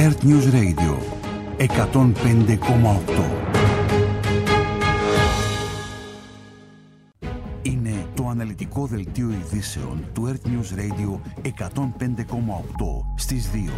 Earth News Radio 105,8. Είναι το αναλυτικό δελτίο ειδήσεων του Earth News Radio 105,8 στις 2.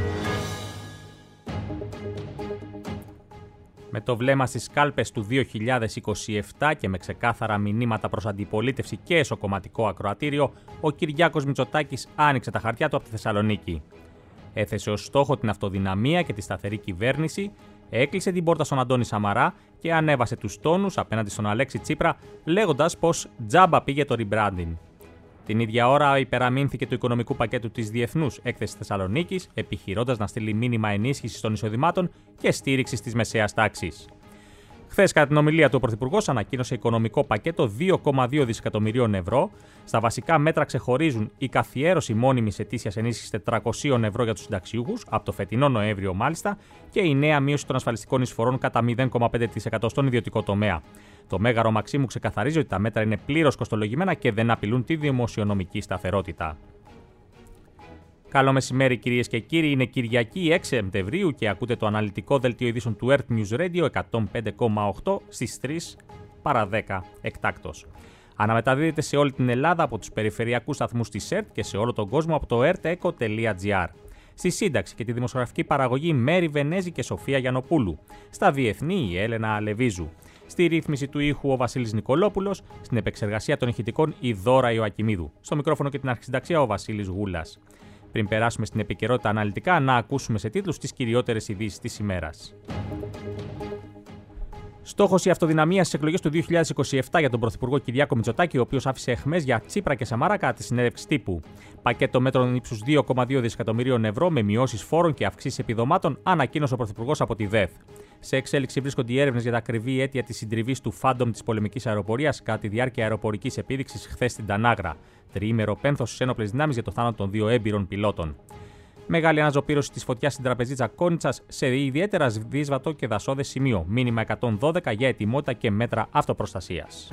Με το βλέμμα στις κάλπες του 2027 και με ξεκάθαρα μηνύματα προς αντιπολίτευση και εσωκομματικό ακροατήριο, ο Κυριάκος Μητσοτάκης άνοιξε τα χαρτιά του από τη Θεσσαλονίκη. Έθεσε ως στόχο την αυτοδυναμία και τη σταθερή κυβέρνηση, έκλεισε την πόρτα στον Αντώνη Σαμαρά και ανέβασε τους τόνους απέναντι στον Αλέξη Τσίπρα, λέγοντας πως τζάμπα πήγε το rebranding. Την ίδια ώρα υπεραμείνθηκε του οικονομικού πακέτου της Διεθνούς Έκθεσης Θεσσαλονίκης, επιχειρώντας να στείλει μήνυμα ενίσχυσης των εισοδημάτων και στήριξης της μεσαίας τάξης. Χθες, κατά την ομιλία του, ο Πρωθυπουργός ανακοίνωσε οικονομικό πακέτο 2,2 δισεκατομμυρίων ευρώ. Στα βασικά μέτρα ξεχωρίζουν η καθιέρωση μόνιμης ετήσιας ενίσχυσης 400 ευρώ για τους συνταξιούχους, από το φετινό Νοέμβριο μάλιστα, και η νέα μείωση των ασφαλιστικών εισφορών κατά 0,5% στον ιδιωτικό τομέα. Το Μέγαρο Μαξίμου ξεκαθαρίζει ότι τα μέτρα είναι πλήρως κοστολογημένα και δεν απειλούν τη δημοσιονομική σταθερότητα. Καλό μεσημέρι, κυρίες και κύριοι. Είναι Κυριακή 6 Σεπτεμβρίου και ακούτε το αναλυτικό δελτίο ειδήσεων του Earth News Radio 105,8 στις 3 παρά 10 εκτάκτος. Αναμεταδίδεται σε όλη την Ελλάδα από τους περιφερειακούς σταθμούς της ΕΡΤ και σε όλο τον κόσμο από το erteco.gr. Στη σύνταξη και τη δημοσιογραφική παραγωγή Μέρη Βενέζη και Σοφία Γιαννοπούλου. Στα διεθνή η Έλενα Αλεβίζου. Στη ρύθμιση του ήχου ο Βασίλης Νικολόπουλος. Στην επεξεργασία των ηχητικών η Δώρα Ιωακιμίδου. Στο μικρόφωνο και την αρχισυνταξία ο Βασίλης Γούλας. Πριν περάσουμε στην επικαιρότητα αναλυτικά, να ακούσουμε σε τίτλους τις κυριότερες ειδήσεις της ημέρας. Στόχος η αυτοδυναμία στις εκλογές του 2027 για τον Πρωθυπουργό Κυριάκο Μητσοτάκη, ο οποίος άφησε αιχμές για Τσίπρα και Σαμαρά κατά τη συνέντευξη τύπου. Πακέτο μέτρων ύψους 2,2 δισεκατομμυρίων ευρώ με μειώσεις φόρων και αυξήσεις επιδομάτων, ανακοίνωσε ο Πρωθυπουργός από τη ΔΕΘ. Σε εξέλιξη βρίσκονται οι έρευνες για τα ακριβή αίτια της συντριβής του Φάντομ της πολεμικής αεροπορίας κατά τη διάρκεια αεροπορικής επίδειξης χθες στην Τανάγρα. Τριήμερο πένθος στις ένοπλες δυνάμεις για το θάνατο των 2 έμπειρων πιλότων. Μεγάλη αναζωπήρωση της φωτιάς στην τραπεζίτσα Κόνιτσας σε ιδιαίτερα δύσβατο και δασόδες σημείο. Μήνυμα 112 για ετοιμότητα και μέτρα αυτοπροστασίας.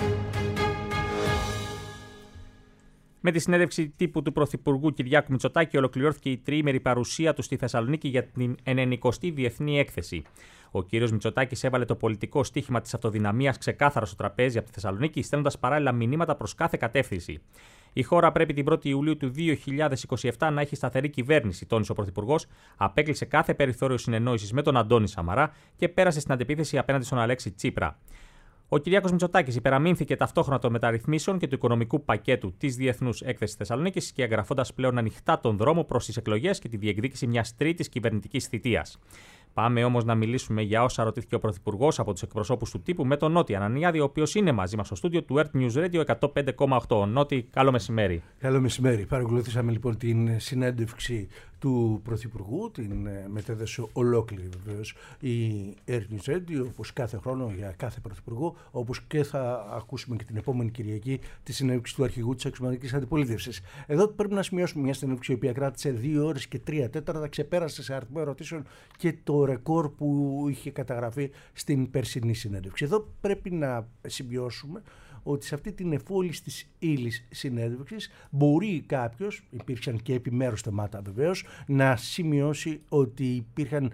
Με τη συνέντευξη τύπου του Πρωθυπουργού Κυριάκου Μητσοτάκη ολοκληρώθηκε η τριήμερη παρουσία του στη Θεσσαλονίκη για την 90η Διεθνή Έκθεση. Ο κύριος Μητσοτάκης έβαλε το πολιτικό στίχημα της αυτοδυναμίας ξεκάθαρα στο τραπέζι από τη Θεσσαλονίκη, στέλνοντας παράλληλα μηνύματα προς κάθε κατεύθυνση. Η χώρα πρέπει την 1η Ιουλίου του 2027 να έχει σταθερή κυβέρνηση, τόνισε ο Πρωθυπουργός, απέκλεισε κάθε περιθώριο συνεννόησης με τον Αντώνη Σαμαρά και πέρασε στην αντεπίθεση απέναντι στον Αλέξη Τσίπρα. Ο Κυριάκος Μητσοτάκης υπεραμείνθηκε ταυτόχρονα των μεταρρυθμίσεων και του οικονομικού πακέτου της Διεθνούς Έκθεσης Θεσσαλονίκης και εγγραφώντας πλέον ανοιχτά τον δρόμο προς τις εκλογές και τη διεκδίκηση μιας τρίτης κυβερνητικής θητείας. Πάμε όμως να μιλήσουμε για όσα ρωτήθηκε ο Πρωθυπουργός από τους εκπροσώπους του τύπου με τον Νότι Ανανιάδη, ο οποίος είναι μαζί μας στο στούντιο του Earth News Radio 105,8. Νότι, καλό μεσημέρι. Καλό μεσημέρι. Παρακολουθήσαμε λοιπόν την συνέντευξη του Πρωθυπουργού, την μετέδωσε ολόκληρη βεβαίως η Earth News Radio, όπως κάθε χρόνο για κάθε Πρωθυπουργό, όπως και θα ακούσουμε και την επόμενη Κυριακή τη συνέντευξη του αρχηγού της αξιωματικής αντιπολίτευσης. Εδώ πρέπει να σημειώσουμε μια συνέντευξη η οποία κράτησε 2 ώρες και 3 τέταρτα, ξεπέρασε σε αριθμό ερωτήσεων και το ρεκόρ που είχε καταγραφεί στην περσινή συνέντευξη. Εδώ πρέπει να σημειώσουμε ότι σε αυτή την εφόλης της ύλης συνέντευξης μπορεί κάποιος, υπήρξαν και επιμέρους θεμάτα βεβαίως, να σημειώσει ότι υπήρχαν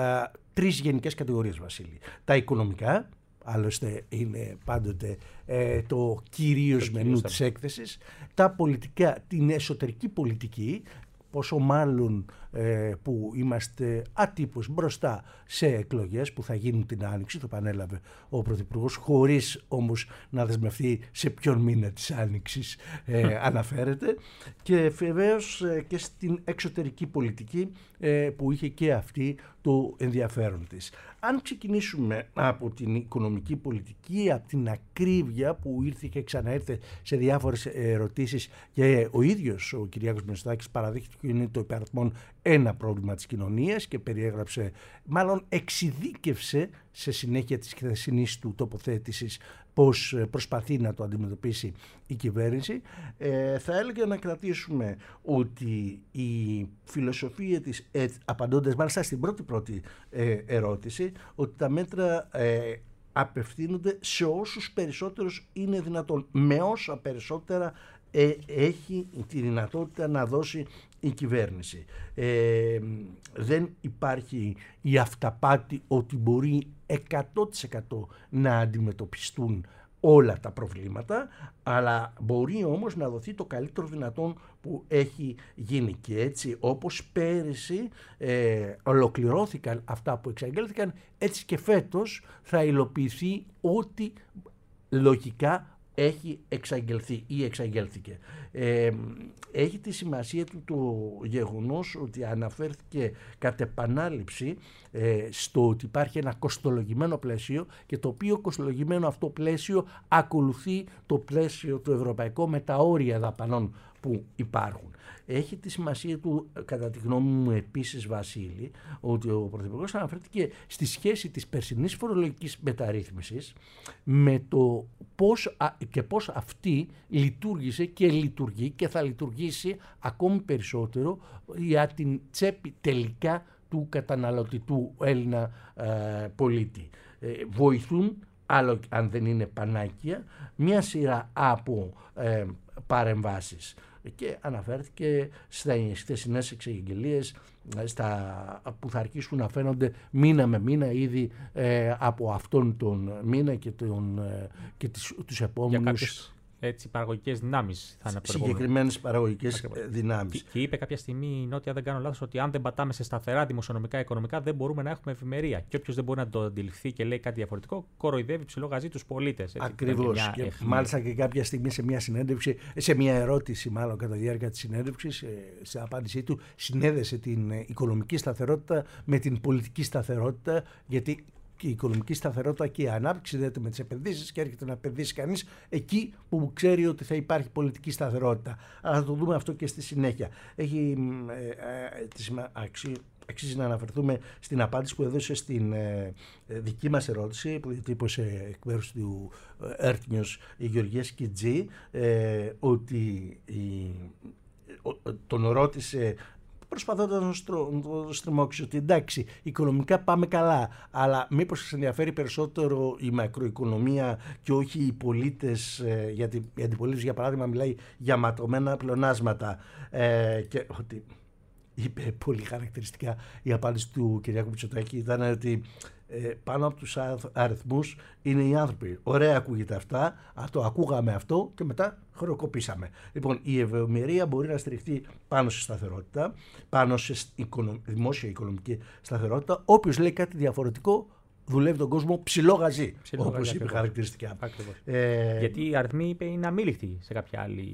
3 γενικές κατηγορίες, Βασίλη. Τα οικονομικά, άλλωστε είναι πάντοτε το κυρίως μενού της έκθεσης, τα πολιτικά, την εσωτερική πολιτική, πόσο μάλλον που είμαστε ατύπως μπροστά σε εκλογές που θα γίνουν την Άνοιξη, το πανέλαβε ο Πρωθυπουργός, χωρίς όμως να δεσμευτεί σε ποιον μήνα της Άνοιξης αναφέρεται, και βεβαίως και στην εξωτερική πολιτική που είχε και αυτή το ενδιαφέρον της. Αν ξεκινήσουμε από την οικονομική πολιτική, από την ακρίβεια που ήρθε και ξαναήρθε σε διάφορες ερωτήσεις και ο ίδιος ο Κυριάκος Μητσοτάκης παραδείχθηκε ότι είναι το υπαριθμόν ένα πρόβλημα της κοινωνίας και περιέγραψε, μάλλον εξειδίκευσε σε συνέχεια της χθεσινής του τοποθέτησης πώς προσπαθεί να το αντιμετωπίσει η κυβέρνηση. Θα έλεγα να κρατήσουμε ότι η φιλοσοφία της, απαντώντας μάλιστα στην πρώτη ερώτηση, ότι τα μέτρα απευθύνονται σε όσους περισσότερους είναι δυνατόν, με όσα περισσότερα έχει τη δυνατότητα να δώσει η κυβέρνηση. Δεν υπάρχει η αυταπάτη ότι μπορεί 100% να αντιμετωπιστούν όλα τα προβλήματα, αλλά μπορεί όμως να δοθεί το καλύτερο δυνατόν που έχει γίνει. Και έτσι, όπως πέρυσι ολοκληρώθηκαν αυτά που εξαγγέλθηκαν, έτσι και φέτος θα υλοποιηθεί ό,τι λογικά έχει εξαγγελθεί ή εξαγγέλθηκε. Έχει τη σημασία του το γεγονός ότι αναφέρθηκε κατ' επανάληψη στο ότι υπάρχει ένα κοστολογημένο πλαίσιο, και το οποίο κοστολογημένο αυτό πλαίσιο ακολουθεί το πλαίσιο του ευρωπαϊκό με τα όρια δαπανών που υπάρχουν. Έχει τη σημασία του, κατά τη γνώμη μου επίσης, Βασίλη, ότι ο Πρωθυπουργός αναφέρθηκε στη σχέση της περσινής φορολογικής μεταρρύθμισης με το πώς αυτή λειτουργήσε και λειτουργεί και θα λειτουργήσει ακόμη περισσότερο για την τσέπη τελικά του καταναλωτικού Έλληνα πολίτη. Βοηθούν, άλλο αν δεν είναι πανάκια, μια σειρά από παρεμβάσεις. Και αναφέρθηκε στις χθεσινές εξαγγελίες που θα αρχίσουν να φαίνονται μήνα με μήνα ήδη από αυτόν τον μήνα και τους επόμενους. Έτσι, παραγωγικές δυνάμεις θα είναι. Συγκεκριμένες παραγωγικές δυνάμεις. Και είπε κάποια στιγμή η Νότια, δεν κάνω λάθος, ότι αν δεν πατάμε σε σταθερά δημοσιονομικά, οικονομικά, δεν μπορούμε να έχουμε ευημερία. Και όποιος δεν μπορεί να το αντιληφθεί και λέει κάτι διαφορετικό, κοροϊδεύει ψηλό γαζί τους πολίτες. Ακριβώς. Και μάλιστα και κάποια στιγμή σε μια ερώτηση, μάλλον κατά τη διάρκεια της συνέντευξης, σε απάντησή του, συνέδεσε την οικονομική σταθερότητα με την πολιτική σταθερότητα, γιατί και η οικονομική σταθερότητα και η ανάπτυξη δέεται με τις επενδύσεις, και έρχεται να επενδύσει κανείς εκεί που ξέρει ότι θα υπάρχει πολιτική σταθερότητα. Αλλά θα το δούμε αυτό και στη συνέχεια. Αξίζει να αναφερθούμε στην απάντηση που έδωσε στην δική μας ερώτηση, που διατύπωσε εκ μέρους του Earth News η Γεωργία Σκιτζή, ότι τον ρώτησε, προσπαθώντας να το στριμώξει, ότι εντάξει, οικονομικά πάμε καλά, αλλά μήπως σας ενδιαφέρει περισσότερο η μακροοικονομία και όχι οι πολίτες, γιατί η αντιπολίτευση, για παράδειγμα, μιλάει για ματωμένα πλεονάσματα, και ότι είπε πολύ χαρακτηριστικά η απάντηση του Κυριάκου Μητσοτάκη ήταν ότι πάνω από τους αριθμούς είναι οι άνθρωποι. Ωραία ακούγεται αυτά, το ακούγαμε αυτό και μετά χρεοκοπήσαμε. Λοιπόν, η ευημερία μπορεί να στηριχθεί πάνω σε σταθερότητα, πάνω σε δημόσια οικονομική σταθερότητα. Όποιος λέει κάτι διαφορετικό δουλεύει τον κόσμο ψηλό γαζί, όπως είπε χαρακτηριστικά. Γιατί οι αριθμοί, είπε, είναι αμήλικτοι σε κάποια άλλη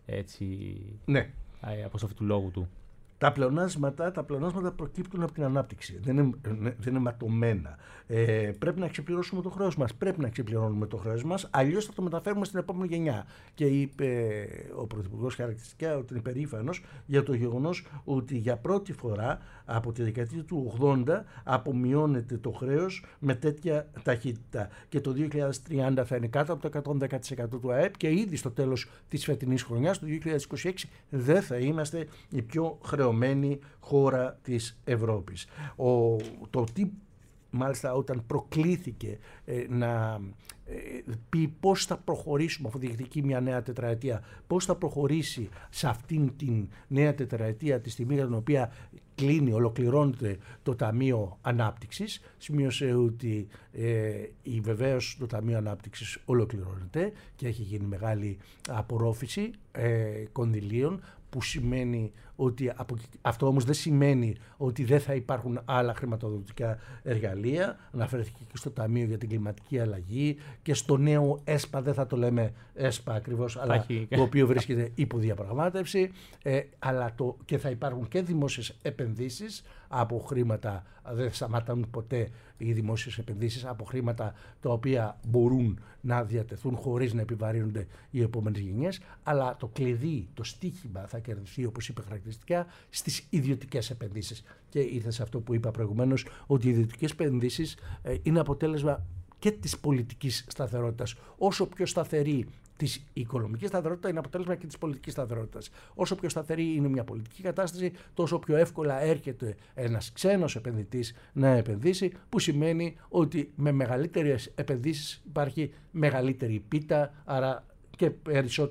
αποστροφή του λόγου του. Τα πλεονάσματα προκύπτουν από την ανάπτυξη. Δεν είναι ματωμένα. Πρέπει να ξεπληρώσουμε το χρέος μας. Πρέπει να ξεπληρώνουμε το χρέος μας, αλλιώς θα το μεταφέρουμε στην επόμενη γενιά. Και είπε ο Πρωθυπουργός χαρακτηριστικά ότι είναι περήφανος για το γεγονός ότι για πρώτη φορά από τη δεκαετία του 80 απομειώνεται το χρέος με τέτοια ταχύτητα. Και το 2030 θα είναι κάτω από το 110% του ΑΕΠ, και ήδη στο τέλος της φετινής χρονιάς, του 2026, δεν θα είμαστε η πιο χρεωμένη χώρα της Ευρώπης. Το τι, μάλιστα, όταν προκλήθηκε να πει πώς θα προχωρήσουμε, αφού διεκδικεί μια νέα τετραετία, πώς θα προχωρήσει σε αυτήν την νέα τετραετία, τη στιγμή για την οποία ολοκληρώνεται το Ταμείο Ανάπτυξης, σημείωσε ότι βεβαίως το Ταμείο Ανάπτυξης ολοκληρώνεται και έχει γίνει μεγάλη απορρόφηση κονδυλίων, που σημαίνει ότι αυτό όμως δεν σημαίνει ότι δεν θα υπάρχουν άλλα χρηματοδοτικά εργαλεία. Αναφέρθηκε και στο Ταμείο για την Κλιματική Αλλαγή και στο νέο ΕΣΠΑ, δεν θα το λέμε ΕΣΠΑ ακριβώς, αλλά το οποίο βρίσκεται υπό διαπραγμάτευση, και θα υπάρχουν και δημόσιες επενδύσεις από χρήματα, δεν σταματούν ποτέ οι δημόσιες επενδύσεις, από χρήματα τα οποία μπορούν να διατεθούν χωρίς να επιβαρύνονται οι επόμενες γενιές, αλλά το κλειδί, το στίχημα θα κερδιθεί, όπως είπε χαρακτηριστικά, στις ιδιωτικές επενδύσεις. Και ήρθε σε αυτό που είπα προηγουμένως, ότι οι ιδιωτικές επενδύσεις είναι αποτέλεσμα και της πολιτικής σταθερότητας. Όσο πιο σταθερή της οικονομικής σταθερότητα είναι αποτέλεσμα και της πολιτικής σταθερότητας. Όσο πιο σταθερή είναι μια πολιτική κατάσταση, τόσο πιο εύκολα έρχεται ένας ξένος επενδυτής να επενδύσει, που σημαίνει ότι με μεγαλύτερες επενδύσεις υπάρχει μεγαλύτερη πίτα, άρα και περισσότερα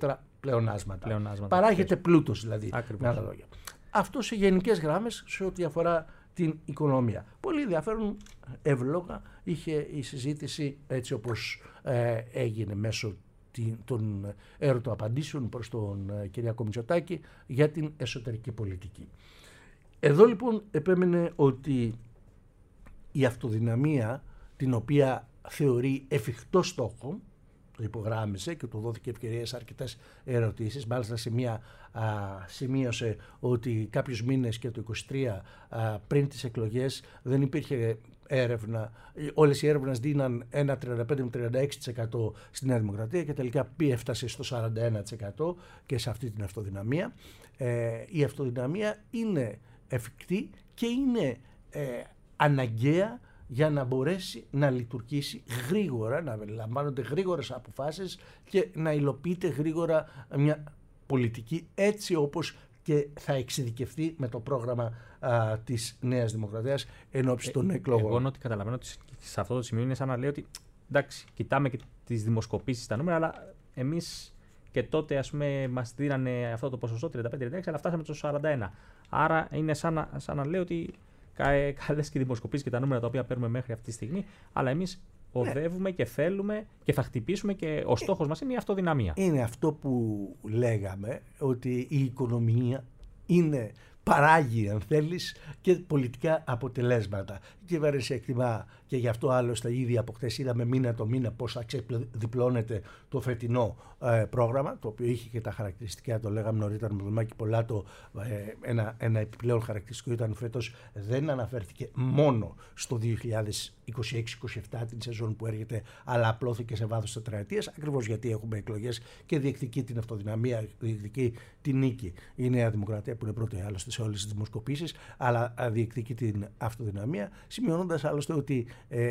πλεονάσματα. Παράγεται πλούτος δηλαδή. Με άλλα λόγια. Αυτό σε γενικές γράμμες σε ό,τι αφορά την οικονομία. Πολύ ενδιαφέρον, εύλογα είχε η συζήτηση έτσι όπως έγινε μέσω των ερωτοαπαντήσεων προς τον Κυριάκο Μητσοτάκη για την εσωτερική πολιτική. Εδώ λοιπόν επέμενε ότι η αυτοδυναμία, την οποία θεωρεί εφικτό στόχο, το υπογράμμισε και του δόθηκε ευκαιρία σε αρκετές ερωτήσεις. Μάλιστα σε μία σημείωσε ότι κάποιους μήνες και το 23 πριν τις εκλογές δεν υπήρχε έρευνα. Όλες οι έρευνες δίναν ένα 35 με 36% στη Νέα Δημοκρατία και τελικά έφτασε στο 41% και σε αυτή την αυτοδυναμία. Η αυτοδυναμία είναι εφικτή και είναι αναγκαία για να μπορέσει να λειτουργήσει γρήγορα, να λαμβάνονται γρήγορες αποφάσεις και να υλοποιείται γρήγορα μια πολιτική έτσι όπως και θα εξειδικευτεί με το πρόγραμμα της Νέας Δημοκρατίας ενόψει των εκλογών. Εγώ ότι καταλαβαίνω ότι σε αυτό το σημείο είναι σαν να λέει ότι εντάξει, κοιτάμε και τις δημοσκοπήσεις στα νούμερα, αλλά εμείς και τότε ας πούμε μας δίνανε αυτό το ποσοστό 35-36, αλλά φτάσαμε στο 41. Άρα είναι σαν να λέει ότι καλές και δημοσκοπήσεις και τα νούμερα τα οποία παίρνουμε μέχρι αυτή τη στιγμή, αλλά εμείς οδεύουμε και θέλουμε και θα χτυπήσουμε και ο στόχος μας είναι η αυτοδυναμία. Είναι αυτό που λέγαμε, ότι η οικονομία παράγει, αν θέλεις, και πολιτικά αποτελέσματα. Η κυβέρνηση εκτιμά, και γι' αυτό άλλωστε ήδη από χτες είδαμε μήνα το μήνα πώς θα ξεδιπλώνεται το φετινό πρόγραμμα, το οποίο είχε και τα χαρακτηριστικά, το λέγαμε νωρίτερα με Δωμάκη Πολάτο, ένα επιπλέον χαρακτηριστικό ήταν φέτος δεν αναφέρθηκε μόνο στο 2026-27 την σεζόν που έρχεται, αλλά απλώθηκε σε βάθος τετραετίας, ακριβώς γιατί έχουμε εκλογές και διεκδικεί την αυτοδυναμία, διεκδικεί την νίκη η Νέα Δημοκρατία που είναι πρώτη άλλωστε σε όλες τις δημοσκοπήσεις, αλλά διεκδικεί την αυτοδυναμία, σημειώνοντας άλλωστε ότι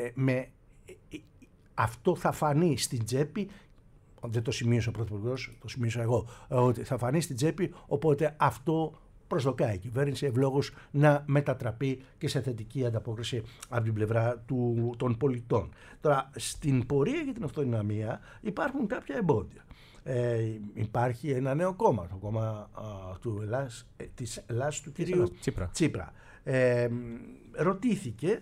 αυτό θα φανεί στην τσέπη. Δεν το σημείωσε ο Πρωθυπουργός, το σημείωσα εγώ, ότι θα φανεί στην τσέπη, οπότε αυτό προσδοκάει η κυβέρνηση ευλόγως να μετατραπεί και σε θετική ανταπόκριση από την πλευρά των πολιτών. Τώρα, στην πορεία για την αυτοδυναμία υπάρχουν κάποια εμπόδια. Υπάρχει ένα νέο κόμμα, το κόμμα της Ελλάς του κυρίου Τσίπρα. Ρωτήθηκε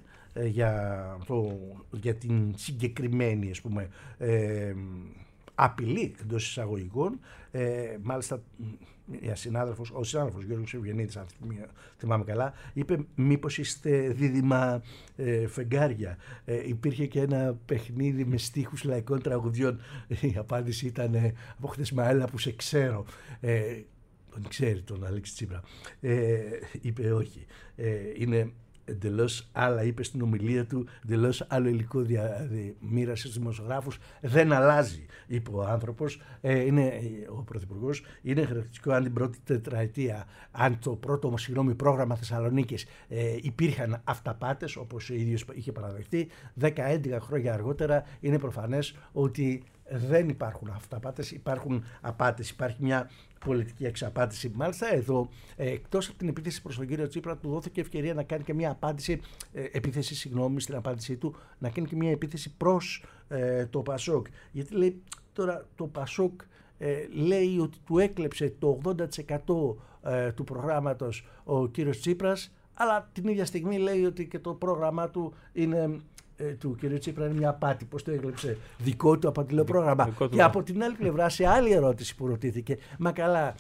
για την συγκεκριμένη, ας πούμε, απειλή εντός εισαγωγικών. Μάλιστα ο συνάδελφος Γιώργος Ευγενίδης, αν θυμάμαι καλά, είπε μήπως είστε δίδυμα φεγγάρια. Υπήρχε και ένα παιχνίδι με στίχους λαϊκών τραγουδιών. Η απάντηση ήταν από χτες Μαέλα που σε ξέρω. Τον ξέρει τον Αλέξη Τσίπρα. Είπε όχι. Είναι εντελώς άλλα, είπε στην ομιλία του, εντελώς άλλο υλικό μοίρασε στους δημοσιογράφους. Δεν αλλάζει, είπε ο άνθρωπος, ο Πρωθυπουργός. Είναι χαρακτηριστικό αν την πρώτη τετραετία, αν το πρώτο πρόγραμμα Θεσσαλονίκης υπήρχαν αυταπάτες, όπως ο ίδιος είχε παραδεχτεί, 10-11 χρόνια αργότερα είναι προφανές ότι δεν υπάρχουν αυταπάτες, υπάρχουν απάτες, υπάρχει μια πολιτική εξαπάτηση. Μάλιστα εδώ, εκτός από την επίθεση προς τον κύριο Τσίπρα, του δόθηκε ευκαιρία να κάνει και μια στην απάντησή του, να κάνει και μια επίθεση προς το Πασόκ. Γιατί λέει τώρα το Πασόκ λέει ότι του έκλεψε το 80% του προγράμματος ο κύριος Τσίπρας, αλλά την ίδια στιγμή λέει ότι και το πρόγραμμά του είναι... του κ. Τσίπρα είναι μια απάτη. Πώς το έκλεψε? Δικό του απατηλό πρόγραμμα. Και από την άλλη πλευρά, σε άλλη ερώτηση που ρωτήθηκε, μα καλά,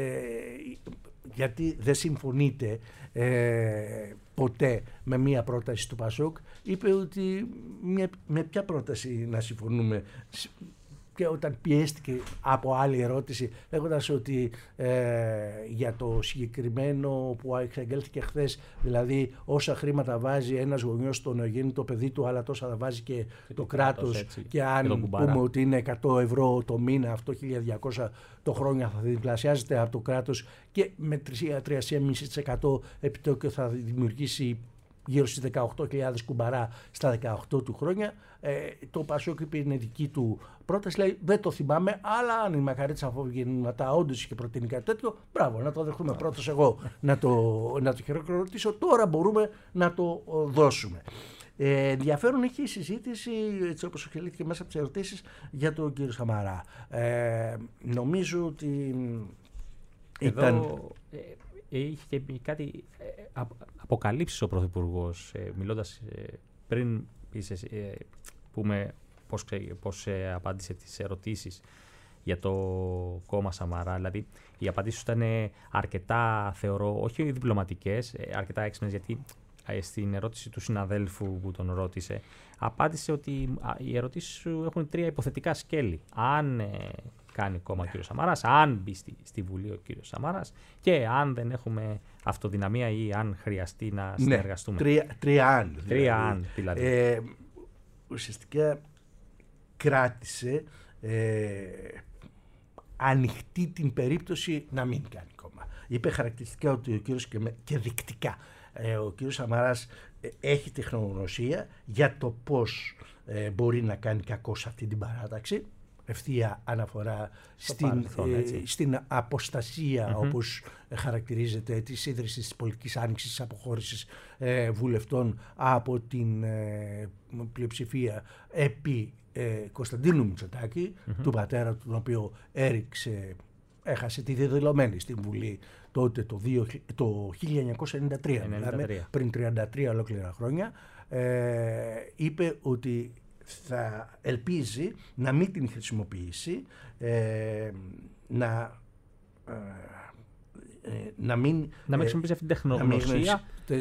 γιατί δεν συμφωνείτε ποτέ με μια πρόταση του Πασόκ, είπε ότι με ποια πρόταση να συμφωνούμε. Και όταν πιέστηκε από άλλη ερώτηση, λέγοντας ότι για το συγκεκριμένο που εξαγγέλθηκε χθες, δηλαδή όσα χρήματα βάζει ένας γονιός στο νεογέννητο παιδί του, αλλά τόσα θα βάζει και το κράτος, έτσι, και αν πούμε ότι είναι 100 ευρώ το μήνα, αυτό 1.200 το χρόνο θα διπλασιάζεται από το κράτος και με 3,5% επιτόκιο θα δημιουργήσει γύρω στις 18.000 κουμπαρά στα 18 του χρόνια. Το Πασόκ είπε είναι δική του πρόταση, λέει δεν το θυμάμαι, αλλά αν η Μακαρίτσα Αφογεννηματά όντως είχε προτείνει κάτι τέτοιο, μπράβο, να το δεχτούμε πρώτος εγώ, να το χειροκροτήσω, τώρα μπορούμε να το δώσουμε. Ενδιαφέρον έχει η συζήτηση, έτσι όπως οχελήθηκε μέσα από τις ερωτήσεις, για τον κύριο Σαμαρά. Νομίζω ότι εδώ είχε και κάτι αποκαλύψεις ο Πρωθυπουργός, μιλώντας πριν πούμε πώς απάντησε τις ερωτήσεις για το κόμμα Σαμαρά. Δηλαδή, οι απαντήσεις ήταν αρκετά, θεωρώ, όχι διπλωματικές, αρκετά έξυπνες, γιατί στην ερώτηση του συναδέλφου που τον ρώτησε, απάντησε ότι οι ερωτήσεις σου έχουν 3 υποθετικά σκέλη. Αν κάνει κόμμα ο κύριος Σαμαράς, αν μπει στη Βουλή ο κύριος Σαμαράς και αν δεν έχουμε αυτοδυναμία ή αν χρειαστεί να συνεργαστούμε. Τρία αν δηλαδή. Ουσιαστικά κράτησε ανοιχτή την περίπτωση να μην κάνει κόμμα. Είπε χαρακτηριστικά ότι ο κύριος και δεικτικά ο κύριος Σαμαράς έχει τεχνογνωσία για το πώς μπορεί να κάνει κακό σε αυτή την παράταξη. Ευθεία αναφορά στην αποστασία, όπως χαρακτηρίζεται, της ίδρυσης της πολιτικής άνοιξης, της αποχώρησης βουλευτών από την πλειοψηφία επί Κωνσταντίνου Μητσοτάκη, του πατέρα του, τον οποίο έχασε τη δεδηλωμένη στην Βουλή τότε το 1993, δηλαδή πριν 33 ολόκληρα χρόνια. Είπε ότι θα ελπίζει να μην την χρησιμοποιήσει, να μην χρησιμοποιήσει αυτή την τεχνογνωσία.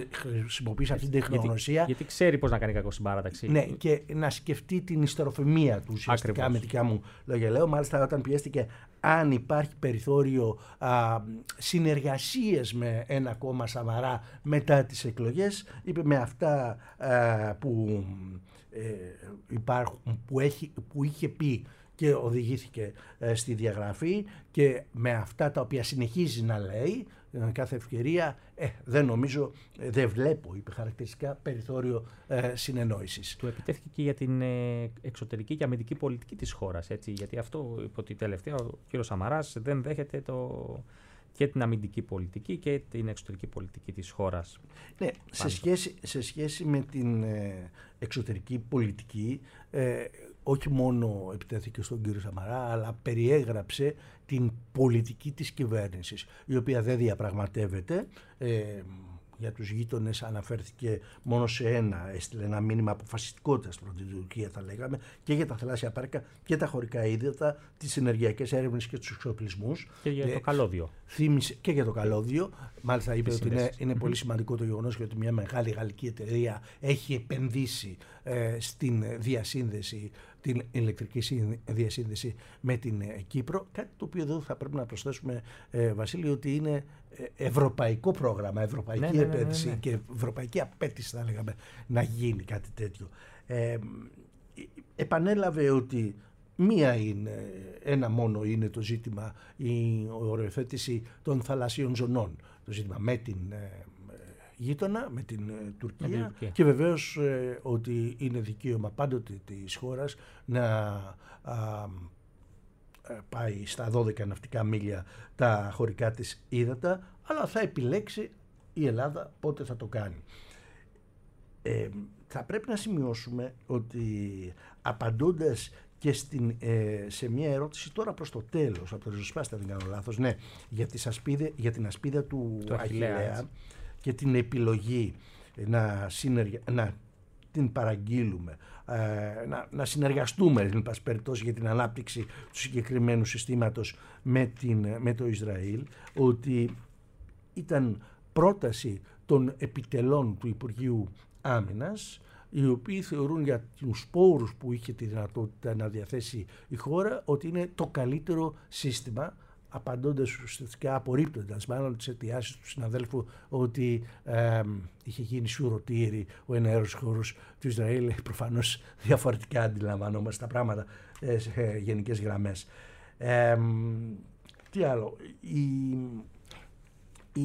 Γιατί ξέρει πώς να κάνει κακό στην παράταξη. Ναι, και να σκεφτεί την ιστεροφημία του, ουσιαστικά, με δικιά μου λόγια λέω. Μάλιστα, όταν πιέστηκε αν υπάρχει περιθώριο συνεργασίες με ένα κόμμα Σαμαρά μετά τις εκλογές, είπε με αυτά που υπάρχουν, που είχε πει και οδηγήθηκε στη διαγραφή, και με αυτά τα οποία συνεχίζει να λέει κάθε ευκαιρία, δεν βλέπω, είπε χαρακτηριστικά, περιθώριο συνεννόησης. Του επιτέθηκε και για την εξωτερική και αμυντική πολιτική της χώρας, έτσι, γιατί αυτό είπε ότι τελευταία ο κύριος Σαμαράς δεν δέχεται και την αμυντική πολιτική και την εξωτερική πολιτική της χώρας. Ναι, σε σχέση με την εξωτερική πολιτική, όχι μόνο επιτέθηκε στον κύριο Σαμαρά, αλλά περιέγραψε την πολιτική της κυβέρνησης, η οποία δεν διαπραγματεύεται. Για τους γείτονες αναφέρθηκε μόνο σε έστειλε ένα μήνυμα αποφασιστικότητας προς την Τουρκία, θα λέγαμε, και για τα θαλάσσια πάρκα και τα χωρικά ύδατα, τις ενεργειακές έρευνες και τους εξοπλισμούς. Και για το καλώδιο. Θύμισε και για το καλώδιο. Μάλιστα είπε ότι είναι πολύ σημαντικό το γεγονός ότι μια μεγάλη γαλλική εταιρεία έχει επενδύσει στην διασύνδεση, την ηλεκτρική διασύνδεση με την Κύπρο. Κάτι το οποίο εδώ θα πρέπει να προσθέσουμε, Βασίλη, ότι είναι ευρωπαϊκό πρόγραμμα, ευρωπαϊκή επένδυση και ευρωπαϊκή απέτηση, θα λέγαμε, να γίνει κάτι τέτοιο. Επανέλαβε ότι ένα μόνο είναι το ζήτημα, η οριοθέτηση των θαλασσίων ζωνών, το ζήτημα με την γείτονα, με την Τουρκία, και βεβαίως ότι είναι δικαίωμα πάντοτε της χώρας να πάει στα 12 ναυτικά μίλια τα χωρικά της ύδατα, αλλά θα επιλέξει η Ελλάδα πότε θα το κάνει. Θα πρέπει να σημειώσουμε ότι απαντώντας και σε μια ερώτηση τώρα προς το τέλος από το Ριζοσπάστη, δεν κάνω λάθος, ναι, για την ασπίδα του Αχιλλέα και την επιλογή να την παραγγείλουμε, να συνεργαστούμε, εν πάση περιπτώσει, για την ανάπτυξη του συγκεκριμένου συστήματος με το Ισραήλ, ότι ήταν πρόταση των επιτελών του Υπουργείου Άμυνας, οι οποίοι θεωρούν για τους πόρους που είχε τη δυνατότητα να διαθέσει η χώρα ότι είναι το καλύτερο σύστημα, απαντώντας ουσιαστικά, απορρίπτοντας μάλλον τις αιτιάσεις του συναδέλφου ότι είχε γίνει σουρωτήρι ο εναέρος χώρος του Ισραήλ. Προφανώς διαφορετικά αντιλαμβανόμαστε τα πράγματα σε γενικές γραμμές. Τι άλλο,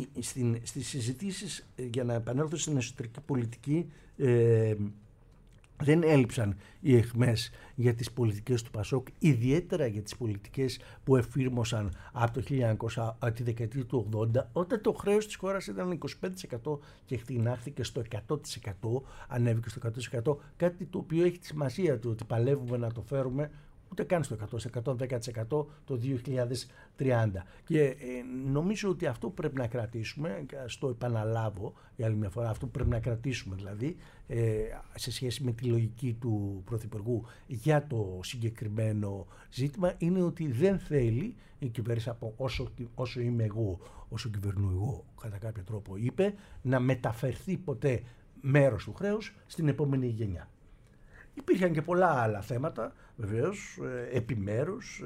στις συζητήσεις, για να επανέλθω στην εσωτερική πολιτική, δεν έλειψαν οι αιχμές για τις πολιτικές του Πασόκ, ιδιαίτερα για τις πολιτικές που εφήρμοσαν από το 1900, τη δεκαετία του 80, όταν το χρέος της χώρας ήταν 25% και χτινάχθηκε στο 100%, ανέβηκε στο 100%, κάτι το οποίο έχει τη σημασία του ότι παλεύουμε να το φέρουμε ούτε καν στο 110% το 2030. Και νομίζω ότι αυτό που πρέπει να κρατήσουμε, στο επαναλάβω για άλλη μια φορά, αυτό που πρέπει να κρατήσουμε δηλαδή, σε σχέση με τη λογική του Πρωθυπουργού για το συγκεκριμένο ζήτημα, είναι ότι δεν θέλει η κυβέρνηση, από όσο είμαι εγώ, όσο κυβερνώ εγώ, κατά κάποιο τρόπο είπε, να μεταφερθεί ποτέ μέρος του χρέους στην επόμενη γενιά. Υπήρχαν και πολλά άλλα θέματα, βεβαίως, επιμέρους,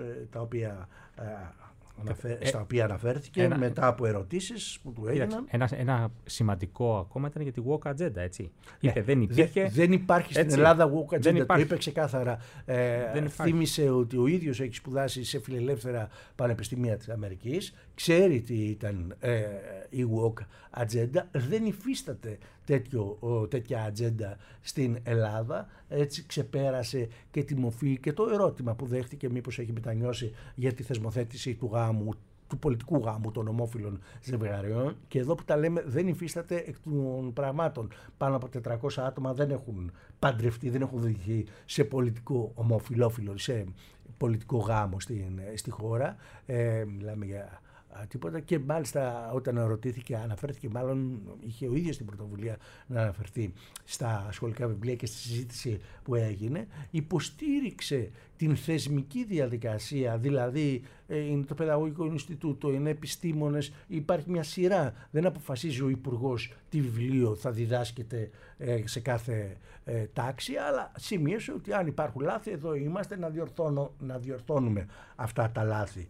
στα οποία αναφέρθηκε μετά από ερωτήσεις που του έγιναν. Ένα σημαντικό ακόμα ήταν για τη woke agenda, έτσι. Είπε δεν υπήρχε. Δεν υπάρχει στην Ελλάδα woke agenda, το είπε ξεκάθαρα. Θύμισε ότι ο ίδιος έχει σπουδάσει σε φιλελεύθερα πανεπιστήμια της Αμερικής, ξέρει τι ήταν η woke agenda, δεν υφίσταται τέτοια ατζέντα στην Ελλάδα. Έτσι ξεπέρασε και τη μορφή και το ερώτημα που δέχτηκε μήπως έχει μετανιώσει για τη θεσμοθέτηση του πολιτικού γάμου των ομόφυλων ζευγαριών, και εδώ που τα λέμε δεν υφίσταται εκ των πραγμάτων. Πάνω από 400 άτομα δεν έχουν παντρευτεί, δεν έχουν δεχθεί σε πολιτικό ομοφυλόφιλο, σε πολιτικό γάμο στη χώρα. Μιλάμε για τίποτα, και μάλιστα όταν ρωτήθηκε, αναφέρθηκε, μάλλον είχε ο ίδιος την πρωτοβουλία να αναφερθεί στα σχολικά βιβλία και στη συζήτηση που έγινε, υποστήριξε την θεσμική διαδικασία, δηλαδή είναι το Παιδαγωγικό Ινστιτούτο, είναι επιστήμονες, υπάρχει μια σειρά, δεν αποφασίζει ο Υπουργός τι βιβλίο θα διδάσκεται σε κάθε τάξη, αλλά σημείωσε ότι αν υπάρχουν λάθη, εδώ είμαστε να διορθώνουμε αυτά τα λάθη.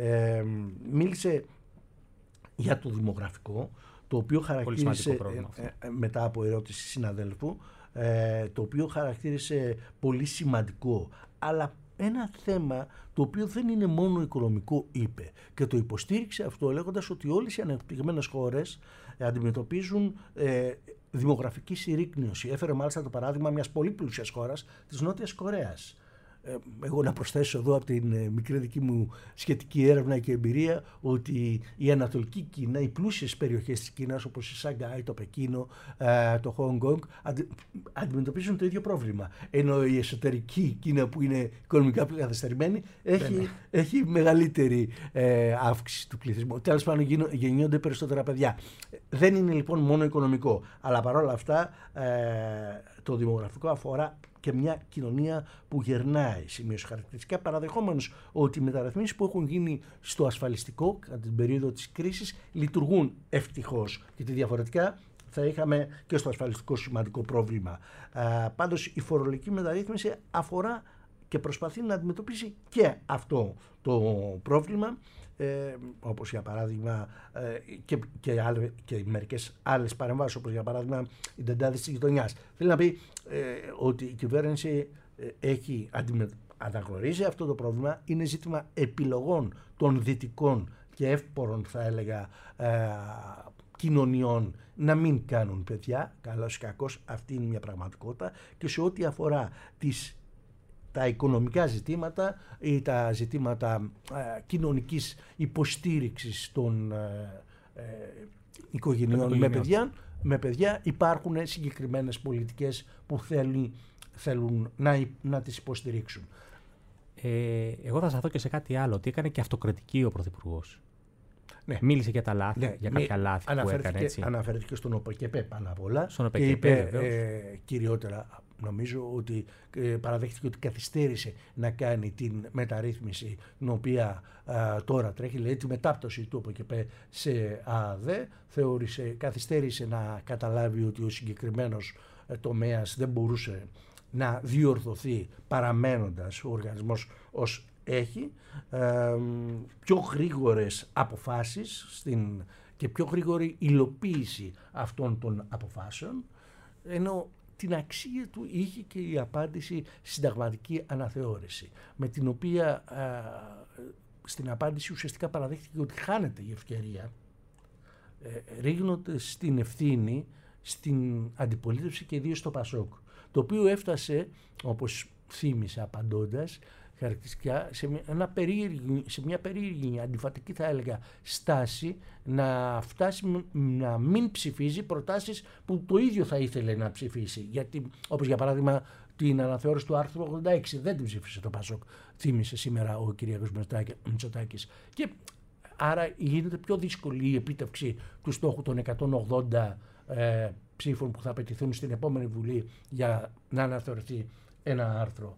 Μίλησε για το δημογραφικό, το οποίο χαρακτήρισε, μετά από ερώτηση συναδέλφου, το οποίο χαρακτήρισε πολύ σημαντικό, αλλά ένα θέμα το οποίο δεν είναι μόνο οικονομικό, είπε, και το υποστήριξε αυτό λέγοντας ότι όλες οι ανεπτυγμένες χώρες αντιμετωπίζουν δημογραφική συρρίκνωση. Έφερε μάλιστα το παράδειγμα μιας πολύ πλούσιας χώρας, της Νότιας Κορέας. Εγώ να προσθέσω εδώ από την μικρή δική μου σχετική έρευνα και εμπειρία ότι η Ανατολική Κίνα, οι πλούσιες περιοχές της Κίνας όπως η Σανγκάη, το Πεκίνο, το Χονγκ Κονγκ αντιμετωπίζουν το ίδιο πρόβλημα, ενώ η εσωτερική Κίνα που είναι οικονομικά πιο καθυστερημένη έχει μεγαλύτερη αύξηση του πληθυσμού. Τέλος πάντων γεννιόνται περισσότερα παιδιά. Δεν είναι λοιπόν μόνο οικονομικό, αλλά παρόλα αυτά το δημογραφικό αφορά και μια κοινωνία που γερνάει, σημείωσε χαρακτηριστικά, παραδεχόμενος ότι οι μεταρρυθμίσεις που έχουν γίνει στο ασφαλιστικό κατά την περίοδο της κρίσης λειτουργούν ευτυχώς, γιατί διαφορετικά θα είχαμε και στο ασφαλιστικό σημαντικό πρόβλημα. Πάντως η φορολογική μεταρρύθμιση αφορά και προσπαθεί να αντιμετωπίσει και αυτό το πρόβλημα, όπως για παράδειγμα και μερικές άλλες παρεμβάσεις, όπως για παράδειγμα οι τεντάδες της γειτονιάς. Θέλει να πει ότι η κυβέρνηση έχει αναγνωρίζει αυτό το πρόβλημα, είναι ζήτημα επιλογών των δυτικών και εύπορων, θα έλεγα, κοινωνιών να μην κάνουν παιδιά, καλώς ή κακώς αυτή είναι μια πραγματικότητα, και σε ό,τι αφορά τα οικονομικά ζητήματα ή τα ζητήματα κοινωνικής υποστήριξης των οικογενειών με παιδιά υπάρχουν συγκεκριμένες πολιτικές που θέλουν να τις υποστηρίξουν. Εγώ θα σταθώ και σε κάτι άλλο, ότι έκανε και αυτοκριτική ο Πρωθυπουργός. Ναι. Μίλησε για τα λάθη, για κάποια λάθη που έκανε. Έτσι. Αναφέρθηκε στον ΟΠΕΚΕΠΕ πάνω απ' όλα και είπε κυριότερα, νομίζω ότι παραδέχτηκε ότι καθυστέρησε να κάνει την μεταρρύθμιση την οποία τώρα τρέχει, δηλαδή τη μετάπτωση του ΟΠΕΚΕΠΕ σε ΑΔΕ. Καθυστέρησε να καταλάβει ότι ο συγκεκριμένος τομέας δεν μπορούσε να διορθωθεί παραμένοντας ο οργανισμός ως έχει, πιο γρήγορες αποφάσεις και πιο γρήγορη υλοποίηση αυτών των αποφάσεων, ενώ την αξία του είχε και η απάντηση συνταγματική αναθεώρηση, με την οποία στην απάντηση ουσιαστικά παραδέχτηκε ότι χάνεται η ευκαιρία, ρίχνοντας την ευθύνη στην αντιπολίτευση και ιδίως στο Πασόκ, το οποίο έφτασε, όπως θύμισε απαντώντας, χαρακτηριστικά σε μια περίεργη αντιφατική, θα έλεγα, στάση, να φτάσει να μην ψηφίζει προτάσεις που το ίδιο θα ήθελε να ψηφίσει. Γιατί, όπως για παράδειγμα την αναθεώρηση του άρθρου 86, δεν την ψήφισε το Πασόκ, θύμισε σήμερα ο κ. Μητσοτάκης. Και άρα γίνεται πιο δύσκολη η επίτευξη του στόχου των 180 ψήφων που θα απαιτηθούν στην επόμενη Βουλή για να αναθεωρηθεί ένα άρθρο.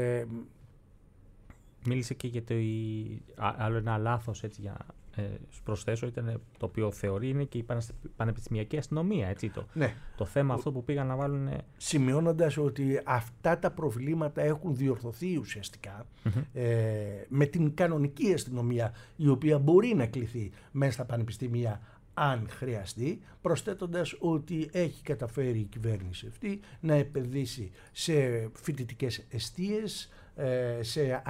Μίλησε και για άλλο ένα λάθος, έτσι, για σου προσθέσω, ήταν το οποίο θεωρεί είναι και η πανεπιστημιακή αστυνομία, έτσι, το θέμα αυτό που πήγαν να βάλουν. Σημειώνοντας ότι αυτά τα προβλήματα έχουν διορθωθεί ουσιαστικά με την κανονική αστυνομία, η οποία μπορεί να κληθεί μέσα στα πανεπιστήμια αν χρειαστεί, προσθέτοντας ότι έχει καταφέρει η κυβέρνηση αυτή να επενδύσει σε φοιτητικές εστίες, σε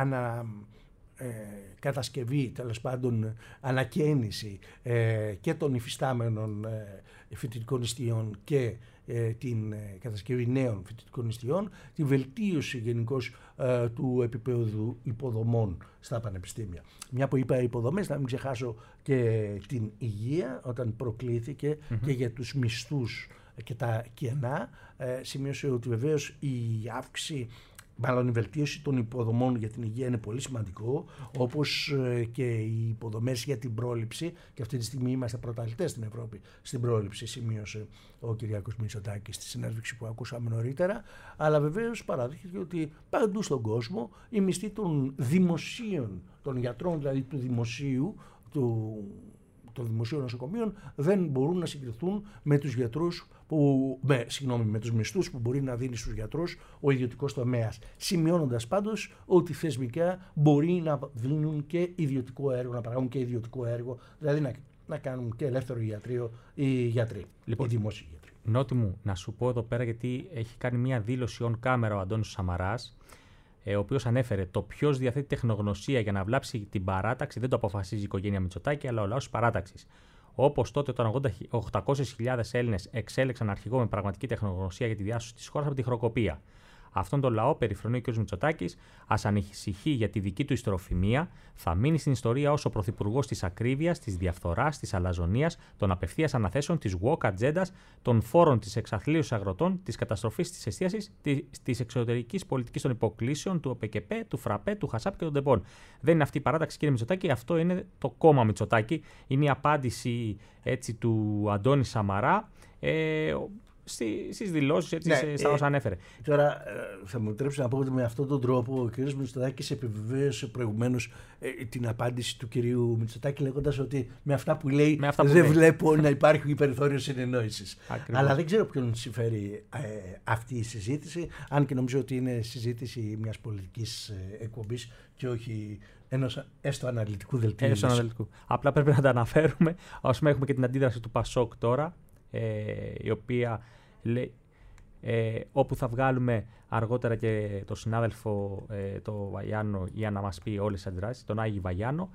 κατασκευή, τέλος πάντων ανακαίνιση και των υφιστάμενων φοιτητικών εστιών και την κατασκευή νέων φοιτητικών εστιών, τη βελτίωση γενικώς του επίπεδου υποδομών στα πανεπιστήμια. Μια που είπα υποδομές, να μην ξεχάσω και την υγεία, όταν προκλήθηκε και για τους μισθούς και τα κενά, σημείωσε ότι βεβαίως η αύξηση, μάλλον η βελτίωση των υποδομών για την υγεία είναι πολύ σημαντικό, όπως και οι υποδομές για την πρόληψη, και αυτή τη στιγμή είμαστε πρωταθλητές στην Ευρώπη στην πρόληψη, σημείωσε ο κ. Μητσοτάκης στη συνέντευξη που ακούσαμε νωρίτερα. Αλλά βεβαίως παραδείχθηκε ότι παντού στον κόσμο οι μισθοί των δημοσίων, των γιατρών δηλαδή του δημοσίου, των δημοσίων νοσοκομείων, δεν μπορούν να συγκριθούν με τους γιατρούς με τους μισθούς που μπορεί να δίνει στους γιατρούς ο ιδιωτικός τομέας. Σημειώνοντας πάντως ότι θεσμικά μπορεί να δίνουν και ιδιωτικό έργο, να παράγουν και ιδιωτικό έργο, δηλαδή να κάνουν και ελεύθερο ιατρείο οι γιατροί, οι δημόσιοι γιατροί. Νότι μου, να σου πω εδώ πέρα, γιατί έχει κάνει μια δήλωση on camera ο Αντώνης Σαμαράς, ο οποίος ανέφερε: το ποιος διαθέτει τεχνογνωσία για να βλάψει την παράταξη δεν το αποφασίζει η οικογένεια Μητσοτάκη, αλλά ο λαός της παράταξης. Όπως τότε, όταν 800.000 Έλληνες εξέλεξαν αρχηγό με πραγματική τεχνογνωσία για τη διάσωση της χώρας από τη χρεοκοπία. Αυτόν τον λαό, περιφρονεί ο κ. Μητσοτάκης, ας ανησυχεί για τη δική του ιστεροφημία, θα μείνει στην ιστορία ως ο πρωθυπουργός της ακρίβειας, της διαφθοράς, της αλαζονίας, των απευθείας αναθέσεων, της woke ατζέντας, των φόρων της εξαθλίωσης αγροτών, της καταστροφής της εστίασης, της εξωτερικής πολιτικής των υποκλήσεων, του ΟΠΕΚΕΠΕ, του ΦΡΑΠΕ, του ΧΑΣΑΠ και των ΤΕΠΟΝ. Δεν είναι αυτή η παράταξη, κ. Μητσοτάκη, αυτό είναι το κόμμα Μητσοτάκη. Είναι η απάντηση, έτσι, του Αντώνη Σαμαρά. Στις δηλώσεις, στα όσα ανέφερε. Τώρα θα μου επιτρέψει να πω ότι με αυτόν τον τρόπο ο κ. Μητσοτάκης επιβεβαίωσε προηγουμένως την απάντηση του κ. Μητσοτάκη, λέγοντας ότι με αυτά που λέει δεν βλέπω να υπάρχει περιθώριο συνεννόησης. Αλλά δεν ξέρω ποιον συμφέρει αυτή η συζήτηση, αν και νομίζω ότι είναι συζήτηση μιας πολιτικής εκπομπής και όχι ενός έστω αναλυτικού δελτίου. Απλά πρέπει να τα αναφέρουμε. Ας πούμε, έχουμε και την αντίδραση του Πασόκ τώρα, η οποία λέει, όπου θα βγάλουμε αργότερα και τον συνάδελφο το Βαγιάνο για να μας πει όλες τις αντιδράσεις, τον Άγη Βαγιάνο.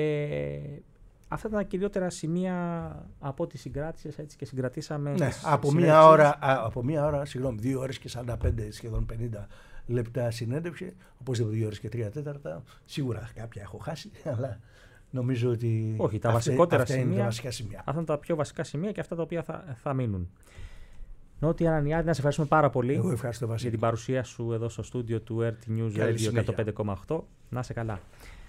Αυτά ήταν τα κυριότερα σημεία από ό,τι συγκράτησες, έτσι, και συγκρατήσαμε. Ναι, από μία ώρα, 2 ώρες και 45, σχεδόν 50 λεπτά συνέντευξη, οπωσδήποτε 2 ώρες και 3/4, σίγουρα κάποια έχω χάσει, αλλά νομίζω ότι όχι, τα βασικότερα σημεία, είναι τα βασικά σημεία. Αυτά είναι τα πιο βασικά σημεία και αυτά τα οποία θα μείνουν. Νότι Ανανιάδη, να σε ευχαριστούμε πάρα πολύ. Εγώ ευχαριστώ, για την παρουσία σου εδώ στο στούντιο του RT News Radio 105,8. Να είσαι καλά.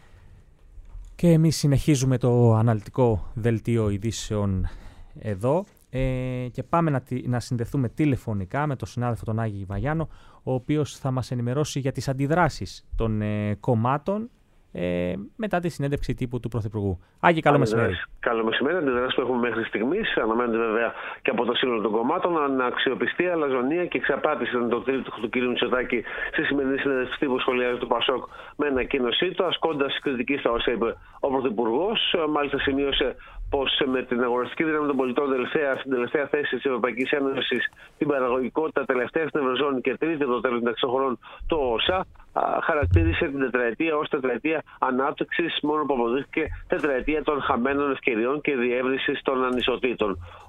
Και εμείς συνεχίζουμε το αναλυτικό δελτίο ειδήσεων εδώ και πάμε να συνδεθούμε τηλεφωνικά με τον συνάδελφο τον Άγη Βαγιάνο, ο οποίος θα μας ενημερώσει για τις αντιδράσεις των κομμάτων μετά τη συνέντευξη τύπου του Πρωθυπουργού. Άγγι, καλό μεσημέρι. Καλό μεσημέρι. Αντιδράσεις που έχουμε μέχρι στιγμής αναμένονται βέβαια και από το σύνολο των κομμάτων. Αναξιοπιστία, αλαζονία και εξαπάτηση ήταν το τρίτο του κ. Μητσοτάκη στη σημερινή συνέντευξη τύπου που σχολιάζει του Πασόκ με ανακοίνωσή του, ασκώντας κριτική στα όσα είπε ο Πρωθυπουργός. Μάλιστα, σημείωσε πως με την αγοραστική δύναμη των πολιτών στην τελευταία θέση της Ευρωπαϊκής Ένωσης, την παραγωγικότητα τελευταία στην Ευρωζώνη και τρίτη από το τέλος των εξωχωρών το ΩΣΑ, χαρακτήρισε την τετραετία ως τετραετία ανάπτυξης, μόνο που αποδείχθηκε τετραετία των χαμένων ευκαιριών και διεύρυνσης των ανισοτήτων. Ο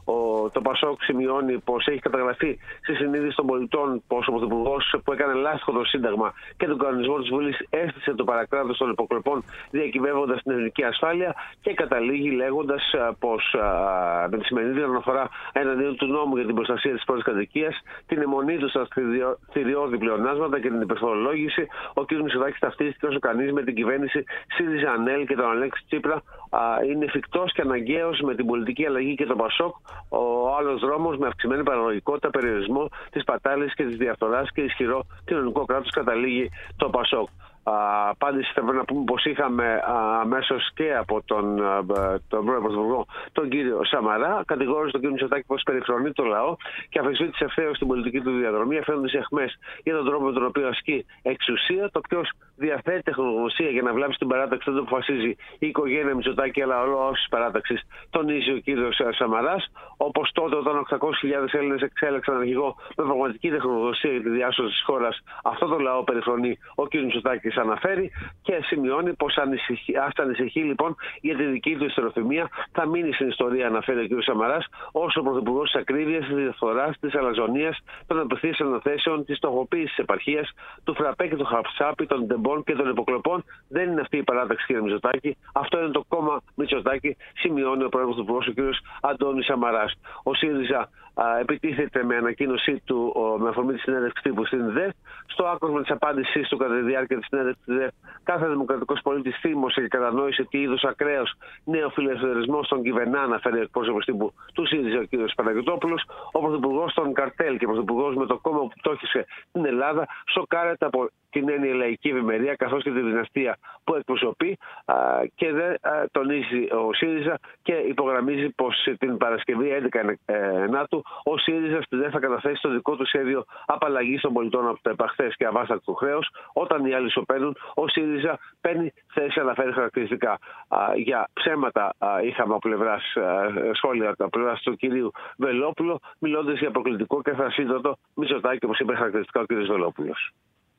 το ΠΑΣΟΚ σημειώνει πως έχει καταγραφεί στη συνείδηση των πολιτών πως ο Πρωθυπουργός που έκανε λάστιχο το Σύνταγμα και τον κανονισμό της Βουλής έστησε το παρακράτος των υποκλοπών διακυβεύοντας την εθνική ασφάλεια, και καταλήγει λέγοντας πως με τη σημερινή αναφορά εναντίον του νόμου για την προστασία της πρώτης κατοικίας, την αιμονή του στα θηριώδη πλεονάσματα και την υπερφορολόγηση, ο κ. Μητσοτάκης ταυτίστηκε όσο κανείς με την κυβέρνηση ΣΥΡΙΖΑ-ΑΝΕΛ και τον Αλέξη Τσίπρα. Είναι εφικτός και αναγκαίος με την πολιτική αλλαγή και το ΠΑΣΟΚ ο άλλος δρόμος με αυξημένη παραγωγικότητα, περιορισμό της πατάλης και της διαφθοράς και ισχυρό κοινωνικό κράτος, καταλήγει το ΠΑΣΟΚ. Απάντηση θα πρέπει να πούμε πως είχαμε αμέσως και από τον πρώην Πρωθυπουργό, τον κύριο Σαμαρά. Κατηγόρησε τον κύριο Μητσοτάκη πως περιφρονεί το λαό και αφισβήτησε ευθέως την πολιτική του διαδρομή, αφήνοντας αιχμές για τον τρόπο με τον οποίο ασκεί εξουσία. Το ποιος διαθέτει τεχνογνωσία για να βλάψει την παράταξη δεν το αποφασίζει η οικογένεια Μητσοτάκη, αλλά όλος της παράταξης τονίζει ο κύριος Σαμαράς. Όπως τότε, όταν 800.000 Έλληνες εξέλεξαν αρχηγό με πραγματική τεχνογνωσία για τη διάσωση της χώρας, αυτό το λαό περιφρονεί ο κύριος Μητσοτάκης, αναφέρει και σημειώνει πως ανησυχεί λοιπόν για τη δική του ιστεροφημία. Θα μείνει στην ιστορία, αναφέρει ο κ. Σαμαράς, όσο πρωθυπουργός της ακρίβειας, της διαφθοράς, της αλαζονίας, των απευθείας αναθέσεων, της στοχοποίησης της επαρχίας, του φραπέ και του χαψάπι, των ντεμπών και των υποκλοπών. Δεν είναι αυτή η παράταξη, κ. Μητσοτάκη. Αυτό είναι το κόμμα Μητσοτάκη, σημειώνει ο πρώην πρωθυπουργός, ο κ. Αντώνης Σαμαράς. Ο ΣΥΡΙΖΑ επιτίθεται με ανακοίνωσή του με αφορμή τη συνέντευξη τύπου στην ΔΕΦ. Στο άκρος τη απάντησή του κατά τη διάρκεια τη συνέντευξη της ΔΕΦ, κάθε δημοκρατικός πολίτης θύμωσε και κατανόησε τι είδους ακραίος νεοφιλελευθερισμός τον κυβερνά, αναφέρει ο εκπρόσωπος τύπου του ΣΥΡΙΖΑ, ο κ. Παναγιωτόπουλος. Ο πρωθυπουργός των καρτέλ και πρωθυπουργός με το κόμμα που πτώχευσε την Ελλάδα σοκάρεται από την έννοια λαϊκή ευημερία καθώς και τη δυναστεία που εκπροσωπεί, και δεν τονίζει ο ΣΥΡΙΖΑ και υπογραμμίζει πως την Παρασκευή 11 Ενάτου ο ΣΥΡΙΖΑ στη ΔΕΦ θα καταθέσει το δικό του σχέδιο απαλλαγής των πολιτών από το επαχθές και αβάστακτο χρέος. Όταν οι άλλοι σωπαίνουν, ο ΣΥΡΙΖΑ παίρνει θέση, αναφέρει χαρακτηριστικά. Για ψέματα είχαμε από πλευράς σχόλια από πλευράς του κυρίου Βελόπουλο, μιλώντας για προκλητικό και θρασίδωτο Μητσοτάκη, όπως είπε χαρακτηριστικά ο κ. Βελόπουλος.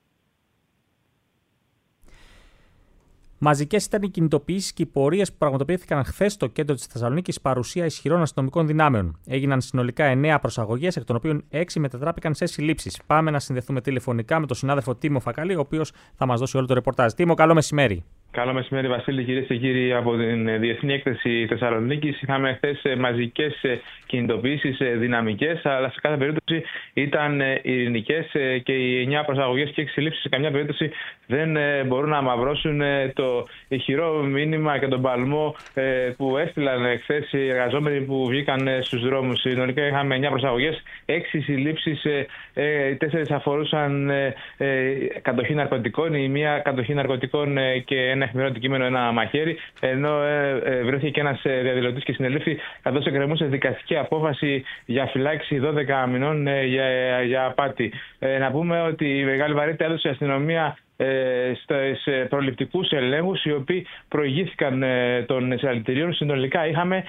Μαζικές ήταν οι κινητοποιήσεις και οι πορείες που πραγματοποιήθηκαν χθες στο κέντρο της Θεσσαλονίκης παρουσία ισχυρών αστυνομικών δυνάμεων. Έγιναν συνολικά 9 προσαγωγές, εκ των οποίων 6 μετατράπηκαν σε συλλήψεις. Πάμε να συνδεθούμε τηλεφωνικά με τον συνάδελφο Τίμο Φακαλή, ο οποίος θα μας δώσει όλο το ρεπορτάζ. Τίμο, καλό μεσημέρι. Καλό μεσημέρι, Βασίλη, κυρίες και κύριοι από την Διεθνή Έκθεση Θεσσαλονίκης. Είχαμε χθες μαζικές κινητοποιήσεις δυναμικές, αλλά σε κάθε περίπτωση ήταν ειρηνικές και οι 9 προσαγωγές και 6 συλλήψεις σε καμιά περίπτωση δεν μπορούν να αμαυρώσουν το ηχηρό μήνυμα και τον παλμό που έστειλαν χθες οι εργαζόμενοι που βγήκαν στους δρόμους. Συνολικά είχαμε 9 προσαγωγές, 6 συλλήψεις, 4 αφορούσαν κατοχή ναρκωτικών, η μία κατοχή ναρκωτικών και ένα εφημερινό αντικείμενο, ένα μαχαίρι, ενώ βρέθηκε και ένας διαδηλωτής και συνελήφθη καθώς εκκρεμούσε δικαστική απόφαση για φυλάξη 12 μηνών για απάτη. Να πούμε ότι η Μεγάλη Βαρύτητα έδωσε η αστυνομία στους προληπτικούς ελέγχους, οι οποίοι προηγήθηκαν των εισαλλητηρίων. Συνολικά είχαμε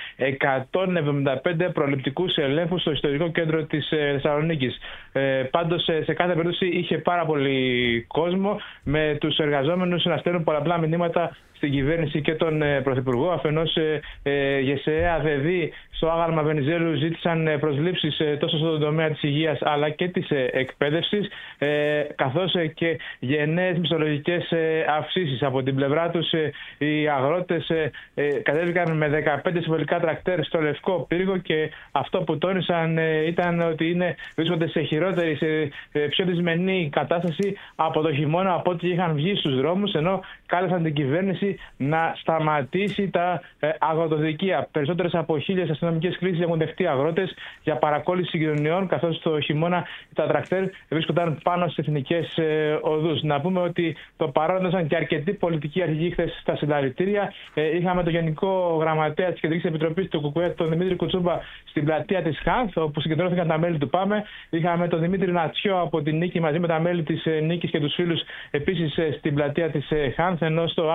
175 προληπτικούς ελέγχους στο ιστορικό κέντρο της Θεσσαλονίκης. Πάντως σε κάθε περίπτωση είχε πάρα πολύ κόσμο, με τους εργαζόμενους να στέλνουν πολλαπλά μηνύματα στην κυβέρνηση και τον Πρωθυπουργό. Αφενός ΓΕΣΕΑ, ΔΕΔΗ, στο άγαλμα Βενιζέλου ζήτησαν προσλήψεις τόσο στον τομέα της υγείας αλλά και της εκπαίδευσης, καθώς και γενναίες μισθολογικές αυξήσεις. Από την πλευρά τους οι αγρότες κατέβηκαν με 15 συμβολικά τρακτέρ στο Λευκό Πύργο, και αυτό που τόνισαν ήταν ότι βρίσκονται σε χειρότερη, σε πιο δυσμενή κατάσταση από το χειμώνα από ό,τι είχαν βγει στους δρόμους, ενώ κάλεσαν την κυβέρνηση να σταματήσει τα αγροτοδικεία. Περισσότερες από 1.000 αστυνομικές κλήσεις έχουν δεχτεί αγρότες για παρακόλληση συγκοινωνιών, καθώς το χειμώνα τα τρακτέρ βρίσκονταν πάνω στις εθνικές οδούς. Να πούμε ότι το παρόντωσαν και αρκετοί πολιτικοί αρχηγοί χθες στα συλλαλητήρια. Είχαμε τον Γενικό Γραμματέα της Κεντρικής Επιτροπής του ΚΚΕ, τον Δημήτρη Κουτσούμπα, στην πλατεία της Χάνθ, όπου συγκεντρώθηκαν τα μέλη του ΠΑΜΕ. Είχαμε τον Δημήτρη Νατσιό από την Νίκη μαζί με τα μέλη της Νίκης και τους φίλους επίσης στην πλατεία της Χάνθ, ενώ στο άγαλμα Βενιζέλου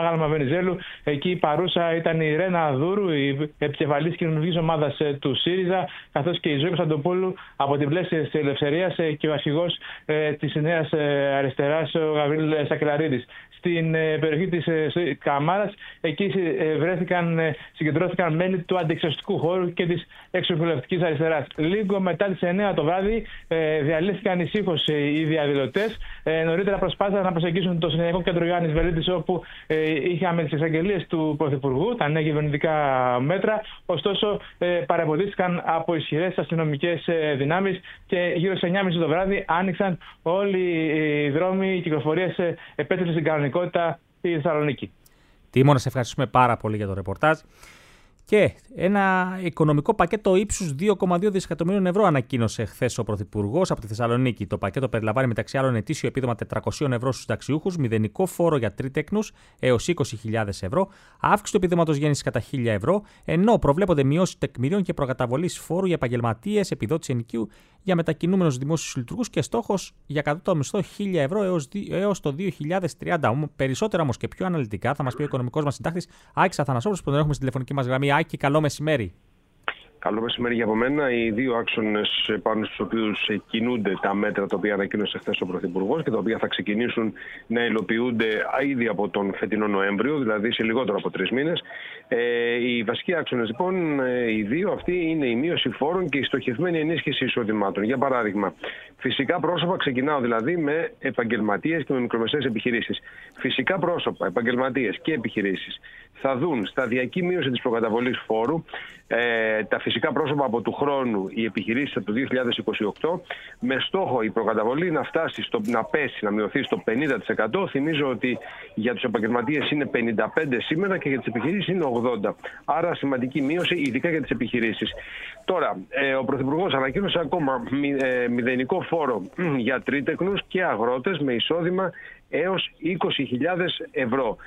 Βενιζέλου. Εκεί παρούσα ήταν η Ρένα Δούρου, η επικεφαλής κοινωνικής ομάδας του ΣΥΡΙΖΑ, καθώς και η Ζωή Κωνσταντοπούλου από την πλεύση της Ελευθερίας και ο αρχηγός της Νέας Αριστεράς, ο Γαβρίλ Σακελαρίδης. Στην περιοχή της Καμάρας, εκεί συγκεντρώθηκαν μέλη του αντιεξουσιαστικού χώρου και της εξωβουλευτικής αριστεράς. Λίγο μετά τις 9 το βράδυ διαλύθηκαν ησύχως οι διαδηλωτές. Νωρίτερα προσπάθησαν να προσεγγίσουν το Συνεδριακό Κέντρο Ιωάννης Βελίτης, όπου είχαμε τις εξαγγελίες του Πρωθυπουργού, τα νέα κυβερνητικά μέτρα. Ωστόσο, παρεμποδίστηκαν από ισχυρές αστυνομικές δυνάμεις και γύρω στις 9.30 το βράδυ άνοιξαν όλοι οι δρόμοι, οι κυκλοφορίες επέτρεψε στην κανονικότητα στη Θεσσαλονίκη. Τίμωνα, σε ευχαριστούμε πάρα πολύ για το ρεπορτάζ. Και ένα οικονομικό πακέτο ύψους 2,2 δισεκατομμύριων ευρώ ανακοίνωσε χθες ο Πρωθυπουργός από τη Θεσσαλονίκη. Το πακέτο περιλαμβάνει μεταξύ άλλων ετήσιο επίδομα 400 ευρώ στους συνταξιούχους, μηδενικό φόρο για τρίτεκνους έως 20.000 ευρώ, αύξηση του επιδόματος γέννησης κατά 1.000 ευρώ, ενώ προβλέπονται μειώσεις τεκμηρίων και προκαταβολής φόρου για επαγγελματίες, επιδότηση ενοικίου για μετακινούμενους δημόσιους λειτουργούς και στόχος για κατώτατο μισθό 1.000 ευρώ έως το 2030. Περισσότερα όμως και πιο αναλυτικά θα μας πει ο οικονομικός μας συντάκτης Άκης Αθανασόπουλος, που τον έχουμε στη τηλεφωνική μας γραμμή. Άκη, καλό μεσημέρι. Καλό μεσημέρι για από μένα. Οι δύο άξονες πάνω στους οποίους κινούνται τα μέτρα τα οποία ανακοίνωσε χθες ο Πρωθυπουργός και τα οποία θα ξεκινήσουν να υλοποιούνται ήδη από τον φετινό Νοέμβριο, δηλαδή σε λιγότερο από 3 μήνες. Οι βασικοί άξονες λοιπόν, οι δύο αυτοί, είναι η μείωση φόρων και η στοχευμένη ενίσχυση εισοδημάτων. Για παράδειγμα, φυσικά πρόσωπα, ξεκινάω δηλαδή με επαγγελματίες και με μικρομεσαίες επιχειρήσεις. Φυσικά πρόσωπα, επαγγελματίες και επιχειρήσεις θα δουν σταδιακή μείωση της προκαταβολής φόρου. Τα φυσικά πρόσωπα από του χρόνου, οι επιχειρήσεις από το 2028, με στόχο η προκαταβολή να φτάσει να πέσει, να μειωθεί στο 50%. Θυμίζω ότι για τους επαγγελματίες είναι 55% σήμερα και για τις επιχειρήσεις είναι 80%. Άρα σημαντική μείωση, ειδικά για τις επιχειρήσεις. Τώρα, ο Πρωθυπουργός ανακοίνωσε ακόμα μηδενικό φόρο για τρίτεκνους και αγρότες με εισόδημα έως 20.000 ευρώ.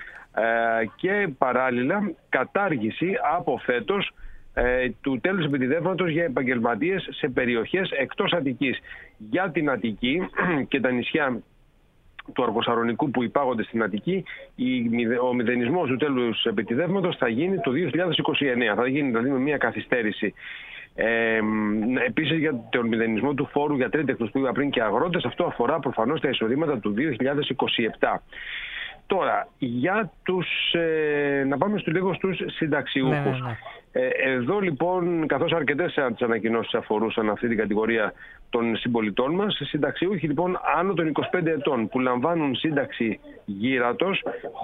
Και παράλληλα κατάργηση από φέτος του τέλους επιτιδεύματος για επαγγελματίες σε περιοχές εκτός Αττικής. Για την Αττική και τα νησιά του Αργοσαρονικού που υπάγονται στην Αττική, ο μηδενισμός του τέλους επιτιδεύματος θα γίνει το 2029. Θα γίνει δηλαδή με μια καθυστέρηση. Επίσης, για τον μηδενισμό του φόρου για τρίτεκνους που είπα πριν και αγρότες, αυτό αφορά προφανώς τα εισοδήματα του 2027. Τώρα, για να πάμε λίγο στους συνταξιούχους. Ναι. Εδώ λοιπόν, καθώς αρκετές από τις ανακοινώσεις αφορούσαν αυτή την κατηγορία των συμπολιτών μας, συνταξιούχοι λοιπόν άνω των 25 ετών που λαμβάνουν σύνταξη γύρατος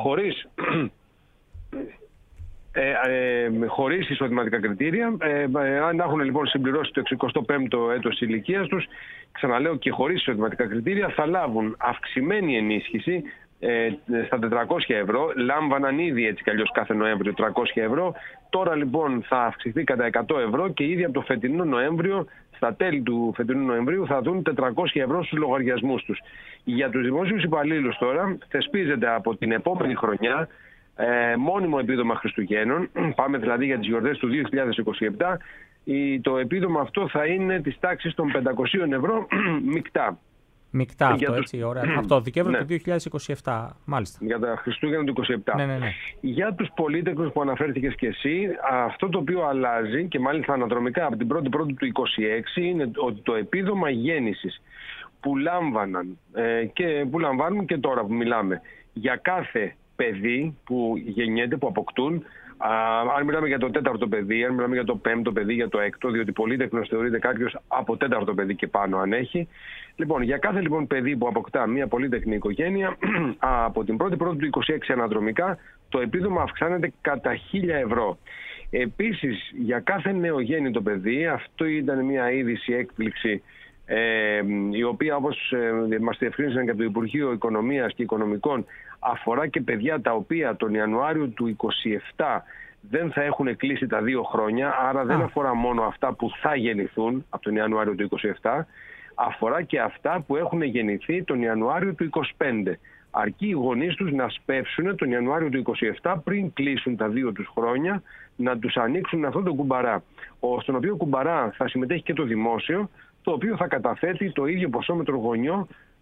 χωρίς εισοδηματικά κριτήρια, αν έχουν λοιπόν συμπληρώσει το 65ο έτος ηλικίας τους, ξαναλέω και χωρίς εισοδηματικά κριτήρια, θα λάβουν αυξημένη ενίσχυση στα 400 ευρώ. Λάμβαναν ήδη έτσι κι αλλιώς κάθε Νοέμβριο 300 ευρώ. Τώρα λοιπόν θα αυξηθεί κατά 100 ευρώ και ήδη από το φετινό Νοέμβριο, στα τέλη του φετινού Νοεμβρίου, θα δουν 400 ευρώ στους λογαριασμούς τους. Για τους δημόσιους υπαλλήλους τώρα θεσπίζεται από την επόμενη χρονιά μόνιμο επίδομα Χριστουγέννων. Πάμε δηλαδή για τις γιορτές του 2027. Το επίδομα αυτό θα είναι της τάξης των 500 ευρώ μεικτά. Μεικτά αυτό, έτσι, ωραία. Από το Δεκέμβριο του 2027, μάλιστα. Για τα Χριστούγεννα του 2027. Ναι. Για τους πολίτεκνους που αναφέρθηκες και εσύ, αυτό το οποίο αλλάζει και μάλιστα αναδρομικά από την 1η Πρώτου του 2026 είναι ότι το επίδομα γέννησης που λάμβαναν και που λαμβάνουν και τώρα που μιλάμε για κάθε παιδί που γεννιέται, που αποκτούν, αν μιλάμε για το 4ο παιδί, αν μιλάμε για το 5ο παιδί, για το 6ο, διότι πολίτεκνος θεωρείται κάποιος από 4ο παιδί και πάνω αν έχει. Λοιπόν, για κάθε λοιπόν παιδί που αποκτά μια πολίτεκνη οικογένεια, από την 1η Πρώτου του 26 αναδρομικά, το επίδομα αυξάνεται κατά 1.000 ευρώ. Επίσης, για κάθε νεογέννητο παιδί, αυτό ήταν μια είδηση έκπληξη, η οποία όπως μας διευκρίνησαν και από το Υπουργείο Οικονομίας και Οικονομικών, αφορά και παιδιά τα οποία τον Ιανουάριο του 27 δεν θα έχουν κλείσει τα 2 χρόνια, άρα δεν αφορά μόνο αυτά που θα γεννηθούν από τον Ιανουάριο του 27, αφορά και αυτά που έχουν γεννηθεί τον Ιανουάριο του 25. Αρκεί οι γονείς τους να σπεύσουν τον Ιανουάριο του 27 πριν κλείσουν τα 2 τους χρόνια, να τους ανοίξουν αυτόν τον κουμπαρά, στον οποίο κουμπαρά θα συμμετέχει και το δημόσιο, το οποίο θα καταθέτει το ίδιο ποσό με τον γονιό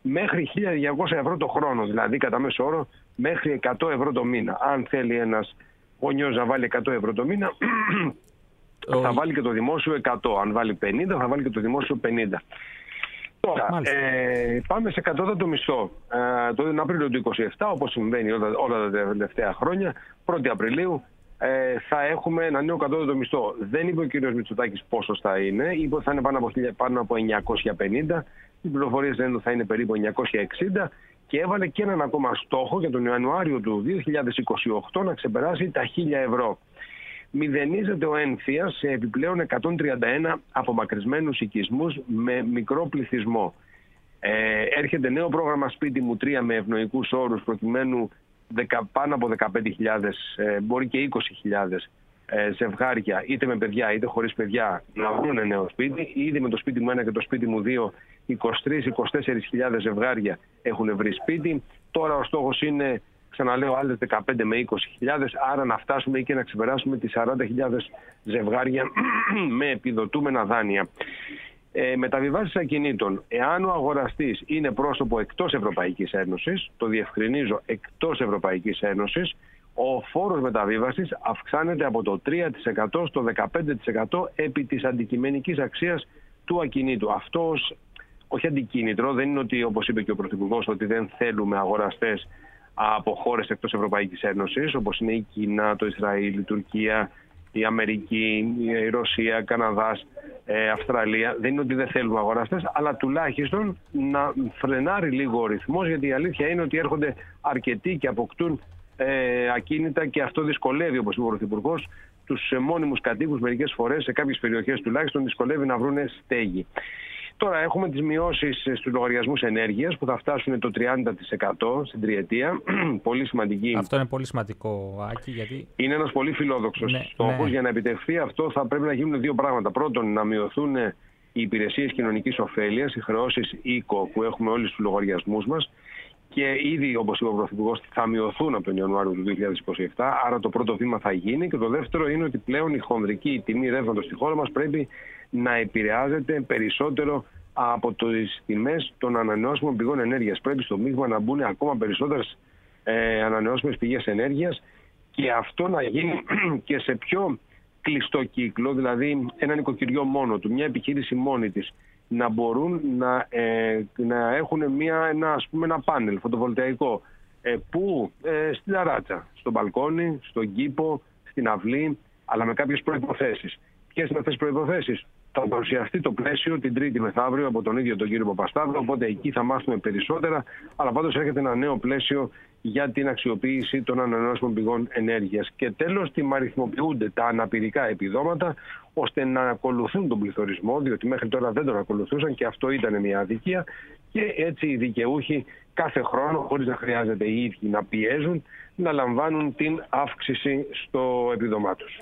μέχρι 1.200 ευρώ το χρόνο, δηλαδή κατά μέσο όρο μέχρι 100 ευρώ το μήνα. Αν θέλει ένας γονιός να βάλει 100 ευρώ το μήνα, θα βάλει και το δημόσιο 100. Αν βάλει 50, θα βάλει και το δημόσιο 50. Τώρα, πάμε σε κατώτατο μισθό. Τον Απρίλιο του 2027, όπως συμβαίνει όλα τα τελευταία χρόνια, 1η Απριλίου, θα έχουμε ένα νέο κατώτατο μισθό. Δεν είπε ο κ. Μητσοτάκης πόσο θα είναι, είπε ότι θα είναι πάνω από 950. Οι πληροφορίες λένε ότι θα είναι περίπου 960 και έβαλε και έναν ακόμα στόχο για τον Ιανουάριο του 2028 να ξεπεράσει τα 1.000 ευρώ. Μηδενίζεται ο ένφιας σε επιπλέον 131 απομακρυσμένους οικισμούς με μικρό πληθυσμό. Έρχεται νέο πρόγραμμα Σπίτι μου 3 με ευνοϊκούς όρους προκειμένου πάνω από 15.000, μπορεί και 20.000 ζευγάρια, είτε με παιδιά είτε χωρίς παιδιά, να βρουν νέο σπίτι. Ήδη με το Σπίτι μου 1 και το Σπίτι μου 2, 23-24.000 ζευγάρια έχουν βρει σπίτι. Τώρα ο στόχος είναι, ξαναλέω, άλλες 15 με 20.000, άρα να φτάσουμε και να ξεπεράσουμε τις 40.000 ζευγάρια με επιδοτούμενα δάνεια. Μεταβιβάσεις ακινήτων. Εάν ο αγοραστής είναι πρόσωπο εκτός Ευρωπαϊκής Ένωσης, το διευκρινίζω, εκτός Ευρωπαϊκής Ένωσης, ο φόρος μεταβίβασης αυξάνεται από το 3% στο 15% επί της αντικειμενικής αξίας του ακινήτου. Αυτό όχι αντικίνητρο, δεν είναι ότι, όπως είπε και ο Πρωθυπουργός, ότι δεν θέλουμε αγοραστές από χώρες εκτός Ευρωπαϊκής Ένωσης, όπως είναι η Κίνα, το Ισραήλ, η Τουρκία, η Αμερική, η Ρωσία, Καναδάς, Αυστραλία. Δεν είναι ότι δεν θέλουμε αγοραστές, αλλά τουλάχιστον να φρενάρει λίγο ο ρυθμός, γιατί η αλήθεια είναι ότι έρχονται αρκετοί και αποκτούν ακίνητα και αυτό δυσκολεύει, όπως είπε ο Πρωθυπουργός, τους μόνιμους κατοίκους μερικές φορές, σε κάποιες περιοχές τουλάχιστον, δυσκολεύει να βρουν στέγη. Τώρα έχουμε τις μειώσεις στους λογαριασμούς ενέργειας που θα φτάσουν το 30% στην τριετία. Πολύ σημαντική. Αυτό είναι πολύ σημαντικό, Άκη, γιατί είναι ένας πολύ φιλόδοξος στόχος. Για να επιτευχθεί αυτό θα πρέπει να γίνουν δύο πράγματα. Πρώτον, να μειωθούν οι υπηρεσίες κοινωνικής ωφέλειας, οι χρεώσεις οίκο που έχουμε όλοι στους λογαριασμούς μας. Και ήδη, όπως είπε ο Πρωθυπουργός, θα μειωθούν από τον Ιανουάριο του 2027. Άρα το πρώτο βήμα θα γίνει. Και το δεύτερο είναι ότι πλέον η χονδρική τιμή ρεύματος στη χώρα μας πρέπει να επηρεάζεται περισσότερο από τις τιμές των ανανεώσιμων πηγών ενέργειας. Πρέπει στο μείγμα να μπουν ακόμα περισσότερες ανανεώσιμες πηγές ενέργειας και αυτό να γίνει και σε πιο κλειστό κύκλο, δηλαδή ένα νοικοκυριό μόνο του, μια επιχείρηση μόνη της, να μπορούν να έχουν ένα πάνελ φωτοβολταϊκό που στην ταράτσα, στο μπαλκόνι, στον κήπο, στην αυλή, αλλά με κάποιες προϋποθέσεις. Ποιες είναι αυτές τις προϋποθέσεις? Θα παρουσιαστεί το πλαίσιο την Τρίτη μεθαύριο από τον ίδιο τον κύριο Παπασταύρο, οπότε εκεί θα μάθουμε περισσότερα, αλλά πάντως έρχεται ένα νέο πλαίσιο για την αξιοποίηση των ανανεώσιμων πηγών ενέργειας. Και τέλος, τιμαριθμοποιούνται τα αναπηρικά επιδόματα, ώστε να ακολουθούν τον πληθωρισμό, διότι μέχρι τώρα δεν τον ακολουθούσαν και αυτό ήταν μια αδικία, και έτσι οι δικαιούχοι κάθε χρόνο, χωρίς να χρειάζεται οι ίδιοι να πιέζουν, να λαμβάνουν την αύξηση στο επίδομά τους.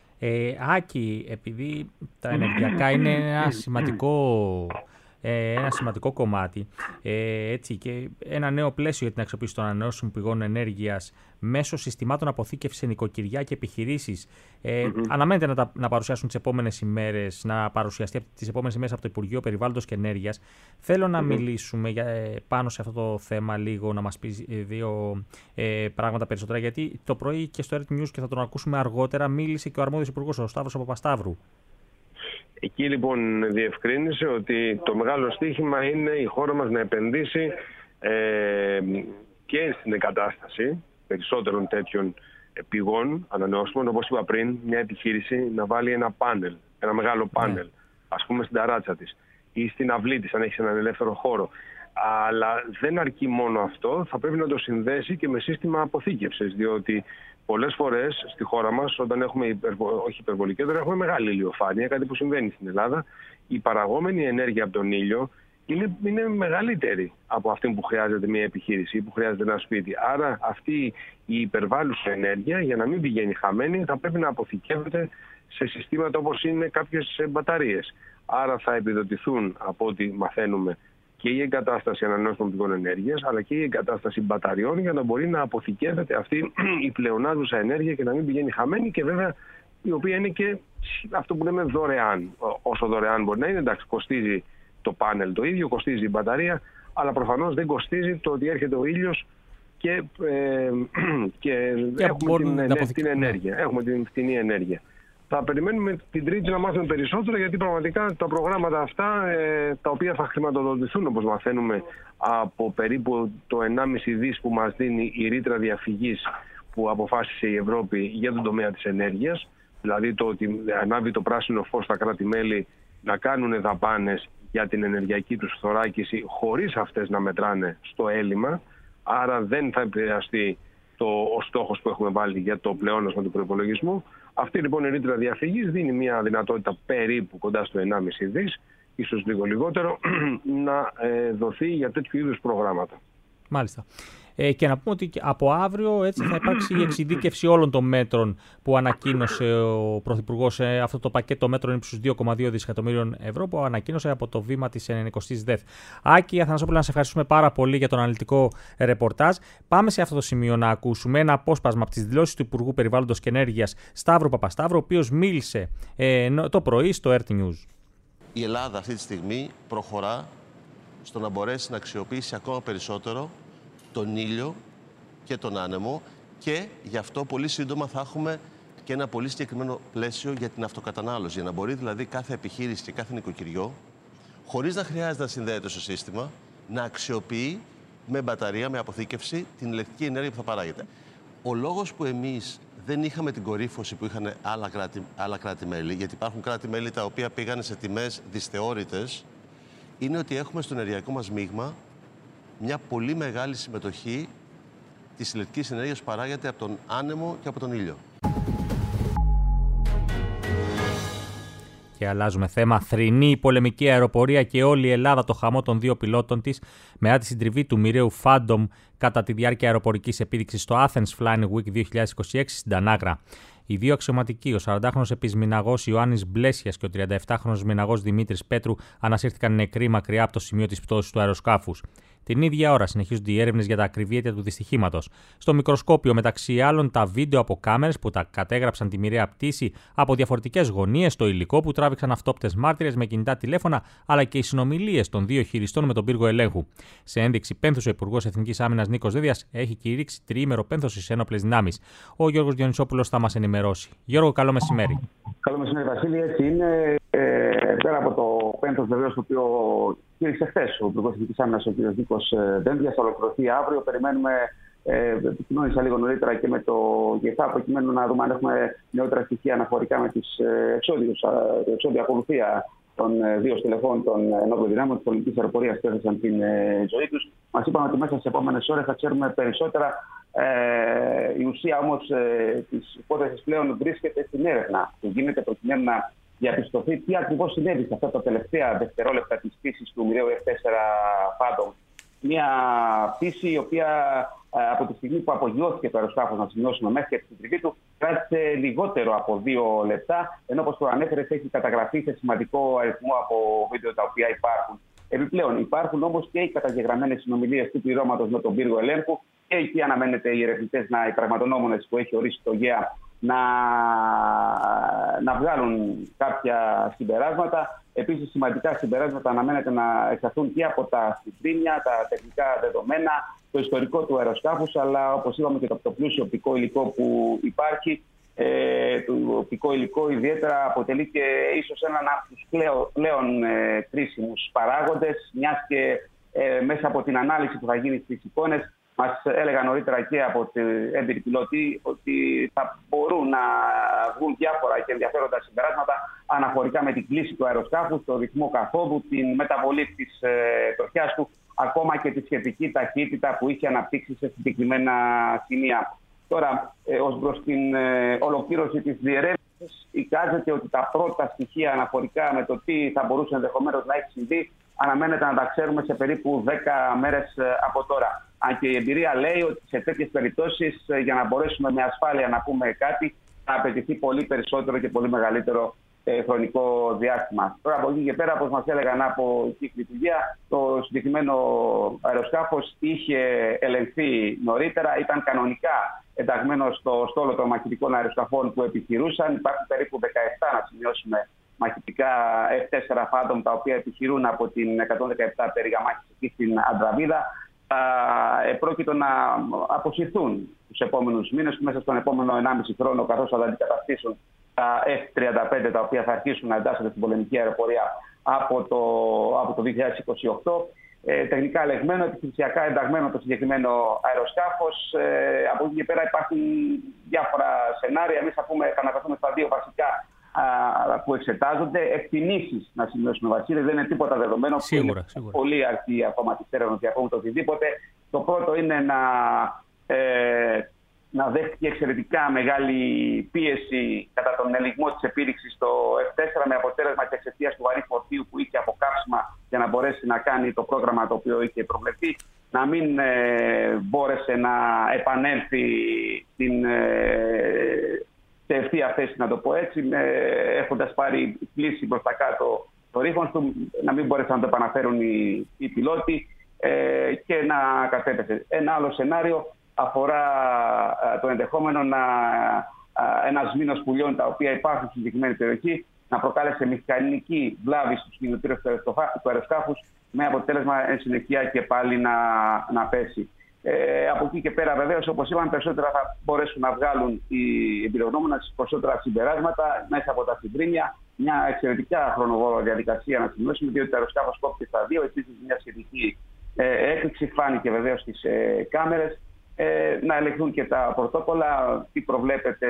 Άκη, επειδή τα ενεργειακά είναι ένα σημαντικό κομμάτι, έτσι, και ένα νέο πλαίσιο για την αξιοποίηση των ανανεώσιμων πηγών ενέργειας μέσω συστημάτων αποθήκευσης σε νοικοκυριά και επιχειρήσεις, αναμένεται να παρουσιάσουν τις επόμενες ημέρες, να παρουσιαστεί τις επόμενες ημέρες από το Υπουργείο Περιβάλλοντος και Ενέργειας. Θέλω να μιλήσουμε πάνω σε αυτό το θέμα λίγο, να μας πεις δύο πράγματα περισσότερα, γιατί το πρωί και στο Earth News, και θα τον ακούσουμε αργότερα, μίλησε και ο αρμόδιος υπουργός, ο Σταύρος Παπασταύρου. Εκεί λοιπόν διευκρίνησε ότι το μεγάλο στοίχημα είναι η χώρα μας να επενδύσει και στην εγκατάσταση περισσότερων τέτοιων πηγών ανανεώσιμων. Όπως είπα πριν, μια επιχείρηση να βάλει ένα πάνελ, ένα μεγάλο πάνελ, ας πούμε στην ταράτσα της ή στην αυλή της, αν έχει έναν ελεύθερο χώρο. Αλλά δεν αρκεί μόνο αυτό, θα πρέπει να το συνδέσει και με σύστημα αποθήκευσης, διότι πολλές φορές στη χώρα μας, όταν έχουμε όχι υπερβολική, όταν έχουμε μεγάλη ηλιοφάνεια, κάτι που συμβαίνει στην Ελλάδα, η παραγόμενη ενέργεια από τον ήλιο είναι μεγαλύτερη από αυτή που χρειάζεται μια επιχείρηση ή που χρειάζεται ένα σπίτι. Άρα αυτή η υπερβάλλουσα ενέργεια, για να μην πηγαίνει χαμένη, θα πρέπει να αποθηκεύεται σε συστήματα όπως είναι κάποιες μπαταρίες. Άρα θα επιδοτηθούν, από ό,τι μαθαίνουμε, και η εγκατάσταση ανανεώσιμων πηγών ενέργειας, αλλά και η εγκατάσταση μπαταριών, για να μπορεί να αποθηκεύεται αυτή η πλεονάζουσα ενέργεια και να μην πηγαίνει χαμένη, και βέβαια η οποία είναι και αυτό που λέμε δωρεάν. Όσο δωρεάν μπορεί να είναι, εντάξει, κοστίζει το πάνελ το ίδιο, κοστίζει η μπαταρία, αλλά προφανώς δεν κοστίζει το ότι έρχεται ο ήλιος και έχουμε την ενέργεια, έχουμε την φθηνή ενέργεια. Θα περιμένουμε την Τρίτη να μάθουμε περισσότερο, γιατί πραγματικά τα προγράμματα αυτά, τα οποία θα χρηματοδοτηθούν, όπως μαθαίνουμε, από περίπου το 1,5 δις που μας δίνει η ρήτρα διαφυγής που αποφάσισε η Ευρώπη για τον τομέα της ενέργειας, δηλαδή το ότι ανάβει το πράσινο φως στα κράτη-μέλη να κάνουν δαπάνες για την ενεργειακή τους θωράκιση χωρίς αυτές να μετράνε στο έλλειμμα. Άρα δεν θα επηρεαστεί ο στόχος που έχουμε βάλει για το πλεόνασμα του προϋπολογισμού. Αυτή λοιπόν η ρήτρα διαφυγής δίνει μια δυνατότητα περίπου κοντά στο 1,5 δις, ίσως λίγο λιγότερο, να δοθεί για τέτοιου είδους προγράμματα. Μάλιστα. Και να πούμε ότι από αύριο έτσι θα υπάρξει η εξειδίκευση όλων των μέτρων που ανακοίνωσε ο Πρωθυπουργός. Αυτό το πακέτο μέτρων ύψους 2,2 δισεκατομμύριων ευρώ που ανακοίνωσε από το βήμα της 90ης ΔΕΘ. Άκη Αθανασόπουλο, να σε ευχαριστούμε πάρα πολύ για τον αναλυτικό ρεπορτάζ. Πάμε σε αυτό το σημείο να ακούσουμε ένα απόσπασμα από τις δηλώσεις του Υπουργού Περιβάλλοντος και Ενέργειας Σταύρου Παπασταύρου, ο οποίος μίλησε το πρωί στο RT News. Η Ελλάδα αυτή τη στιγμή προχωρά στο να μπορέσει να αξιοποιήσει ακόμα περισσότερο τον ήλιο και τον άνεμο, και γι' αυτό πολύ σύντομα θα έχουμε και ένα πολύ συγκεκριμένο πλαίσιο για την αυτοκατανάλωση, για να μπορεί δηλαδή κάθε επιχείρηση και κάθε νοικοκυριό, χωρίς να χρειάζεται να συνδέεται στο σύστημα, να αξιοποιεί με μπαταρία, με αποθήκευση την ηλεκτρική ενέργεια που θα παράγεται. Ο λόγος που εμείς δεν είχαμε την κορύφωση που είχαν άλλα κράτη-μέλη, γιατί υπάρχουν κράτη-μέλη τα οποία πήγαν σε τιμές δυσθεώρητες, είναι ότι έχουμε στο ενεργειακό μας μείγμα μια πολύ μεγάλη συμμετοχή της ηλεκτρικής ενέργειας που παράγεται από τον άνεμο και από τον ήλιο. Και αλλάζουμε θέμα. Θρηνή η πολεμική αεροπορία και όλη η Ελλάδα το χαμό των δύο πιλότων της μετά τη συντριβή του μοιραίου Phantom κατά τη διάρκεια αεροπορικής επίδειξης στο Athens Flying Week 2026 στην Τανάγρα. Οι δύο αξιωματικοί, ο 40χρονος επισμηναγός Ιωάννης Μπλέσιας και ο 37χρονος μηναγός Δημήτρης Πέτρου, ανασύρθηκαν νεκροί μακριά από το σημείο της πτώσης του αεροσκάφους. Την ίδια ώρα συνεχίζονται οι έρευνες για τα ακριβή αίτια του δυστυχήματος. Στο μικροσκόπιο, μεταξύ άλλων, τα βίντεο από κάμερες που τα κατέγραψαν τη μοιραία πτήση από διαφορετικές γωνίες, το υλικό που τράβηξαν αυτόπτες μάρτυρες με κινητά τηλέφωνα, αλλά και οι συνομιλίες των δύο χειριστών με τον πύργο ελέγχου. Σε ένδειξη πένθους, ο Υπουργός Εθνικής Άμυνας Νίκος Δέδιας έχει κηρύξει τριήμερο πένθος στις ένοπλες δυνάμεις. Ο Γιώργος Διονυσόπουλος θα μας ενημερώσει. Γιώργο, καλό μεσημέρι. Καλό μεσημέρι, Βασίλη. Έτσι είναι. Πέρα από το πένθος, βεβαίως, το οποίο κήρυξε χθες ο Υπουργός Εθνικής Άμυνας, ο κ. Νίκος Δένδιας, θα ολοκληρωθεί αύριο. Περιμένουμε, επικοινώνησα λίγο νωρίτερα και με το ΓΕΘΑ, προκειμένου να δούμε αν έχουμε νεότερα στοιχεία αναφορικά με τις εξώδια ακολουθία των δύο στελεχών των ενόπλων δυνάμεων της πολιτικής αεροπορίας που έθεσαν την ζωή τους. Μας είπαν ότι μέσα στις επόμενες ώρες θα ξέρουμε περισσότερα. Η ουσία όμως της υπόθεσης πλέον βρίσκεται στην έρευνα που γίνεται προκειμένου να διαπιστωθεί τι ακριβώς συνέβη σε αυτά τα τελευταία δευτερόλεπτα της πτήσης του μοιραίου F4 Phantom. Μια πτήση η οποία από τη στιγμή που απογειώθηκε το αεροσκάφος, να σημειώσουμε, μέχρι και τη συντριβή του, κράτησε λιγότερο από 2 λεπτά, ενώ όπως το ανέφερες έχει καταγραφεί σε σημαντικό αριθμό από βίντεο τα οποία υπάρχουν. Επιπλέον υπάρχουν όμως και οι καταγεγραμμένες συνομιλίες του πληρώματος με τον πύργο ελέγχου, και εκεί αναμένεται οι ερευνητές, οι πραγματονόμονες που έχει ορίσει το ΓΕΑ, να βγάλουν κάποια συμπεράσματα. Επίσης, σημαντικά συμπεράσματα αναμένεται να εξαρθούν και από τα συντρίμια, τα τεχνικά δεδομένα, το ιστορικό του αεροσκάφους, αλλά όπως είπαμε και το πλούσιο οπτικό υλικό που υπάρχει. Το οπτικό υλικό ιδιαίτερα αποτελεί και ίσως έναν από τους πλέον κρίσιμους παράγοντες, μιας και μέσα από την ανάλυση που θα γίνει στις εικόνες, μας έλεγαν νωρίτερα και από την έμπειροι πιλότοι ότι θα μπορούν να βγουν διάφορα και ενδιαφέροντα συμπεράσματα αναφορικά με την κλίση του αεροσκάφους, το ρυθμό καθόδου, την μεταβολή της τροχιάς του, ακόμα και τη σχετική ταχύτητα που είχε αναπτύξει σε συγκεκριμένα σημεία. Τώρα, ως προς την ολοκλήρωση της διερεύνησης, εικάζεται ότι τα πρώτα στοιχεία αναφορικά με το τι θα μπορούσε ενδεχομένως να έχει συμβεί αναμένεται να τα ξέρουμε σε περίπου 10 μέρες από τώρα. Αν και η εμπειρία λέει ότι σε τέτοιες περιπτώσεις, για να μπορέσουμε με ασφάλεια να πούμε κάτι, θα απαιτηθεί πολύ περισσότερο και πολύ μεγαλύτερο χρονικό διάστημα. Τώρα, από εκεί και πέρα, όπως μας έλεγαν από εκεί λειτουργία, το συγκεκριμένο αεροσκάφος είχε ελεγχθεί νωρίτερα, ήταν κανονικά ενταγμένο στο στόλο των μαχητικών αεροσκαφών που επιχειρούσαν. Υπάρχουν περίπου 17, να σημειώσουμε, μαχητικά F4 Phantom, τα οποία επιχειρούν από την 117 πτέρυγα μάχης εκεί στην Αντραβίδα, πρόκειται να αποσυρθούν τους επόμενους μήνες, μέσα στον επόμενο 1,5 χρόνο, καθώς θα αντικαταστήσουν τα F-35, τα οποία θα αρχίσουν να εντάσσονται στην πολεμική αεροπορία από το 2028. Τεχνικά ελεγμένο, επιχειρησιακά ενταγμένο το συγκεκριμένο αεροσκάφος. Από εκεί και πέρα υπάρχουν διάφορα σενάρια. Εμείς θα αναφερθούμε στα δύο βασικά που εξετάζονται. Εκτιμήσεις, να σημειώσουμε, Βασίλη, δεν είναι τίποτα δεδομένο. Σίγουρα. Πολύ αρχή ακόμα της έρευνας για το οτιδήποτε. Το πρώτο είναι να δέχτηκε εξαιρετικά μεγάλη πίεση κατά τον ελιγμό της επίδειξης στο F4, με αποτέλεσμα και εξαιτίας του βαρύ φορτίου που είχε από κάψιμα για να μπορέσει να κάνει το πρόγραμμα το οποίο είχε προβλεφθεί, να μην μπόρεσε να επανέλθει σε ευθεία θέση, να το πω έτσι, έχοντας πάρει πλήση προς τα κάτω το ρήφος του, να μην μπόρεσαν να το επαναφέρουν οι πιλότοι και να κατέπεσε. Ένα άλλο σενάριο αφορά το ενδεχόμενο ένας μήνος πουλιών τα οποία υπάρχουν στη συγκεκριμένη περιοχή να προκάλεσε μηχανική βλάβη στους κινητήρες του αεροσκάφους, με αποτέλεσμα εν συνεχεία και πάλι να πέσει. Από εκεί και πέρα, βεβαίως, όπως είπαμε, περισσότερα θα μπορέσουν να βγάλουν οι εμπειρογνώμονες περισσότερα συμπεράσματα μέσα από τα συντρίμια. Μια εξαιρετικά χρονοβόρα διαδικασία να σημειώσουμε, διότι το αεροσκάφος κόπηκε στα δύο. Επίσης, μια σχετική έκρηξη φάνηκε βεβαίως στις κάμερες. Να ελεγχθούν και τα πρωτόκολλα, τι προβλέπεται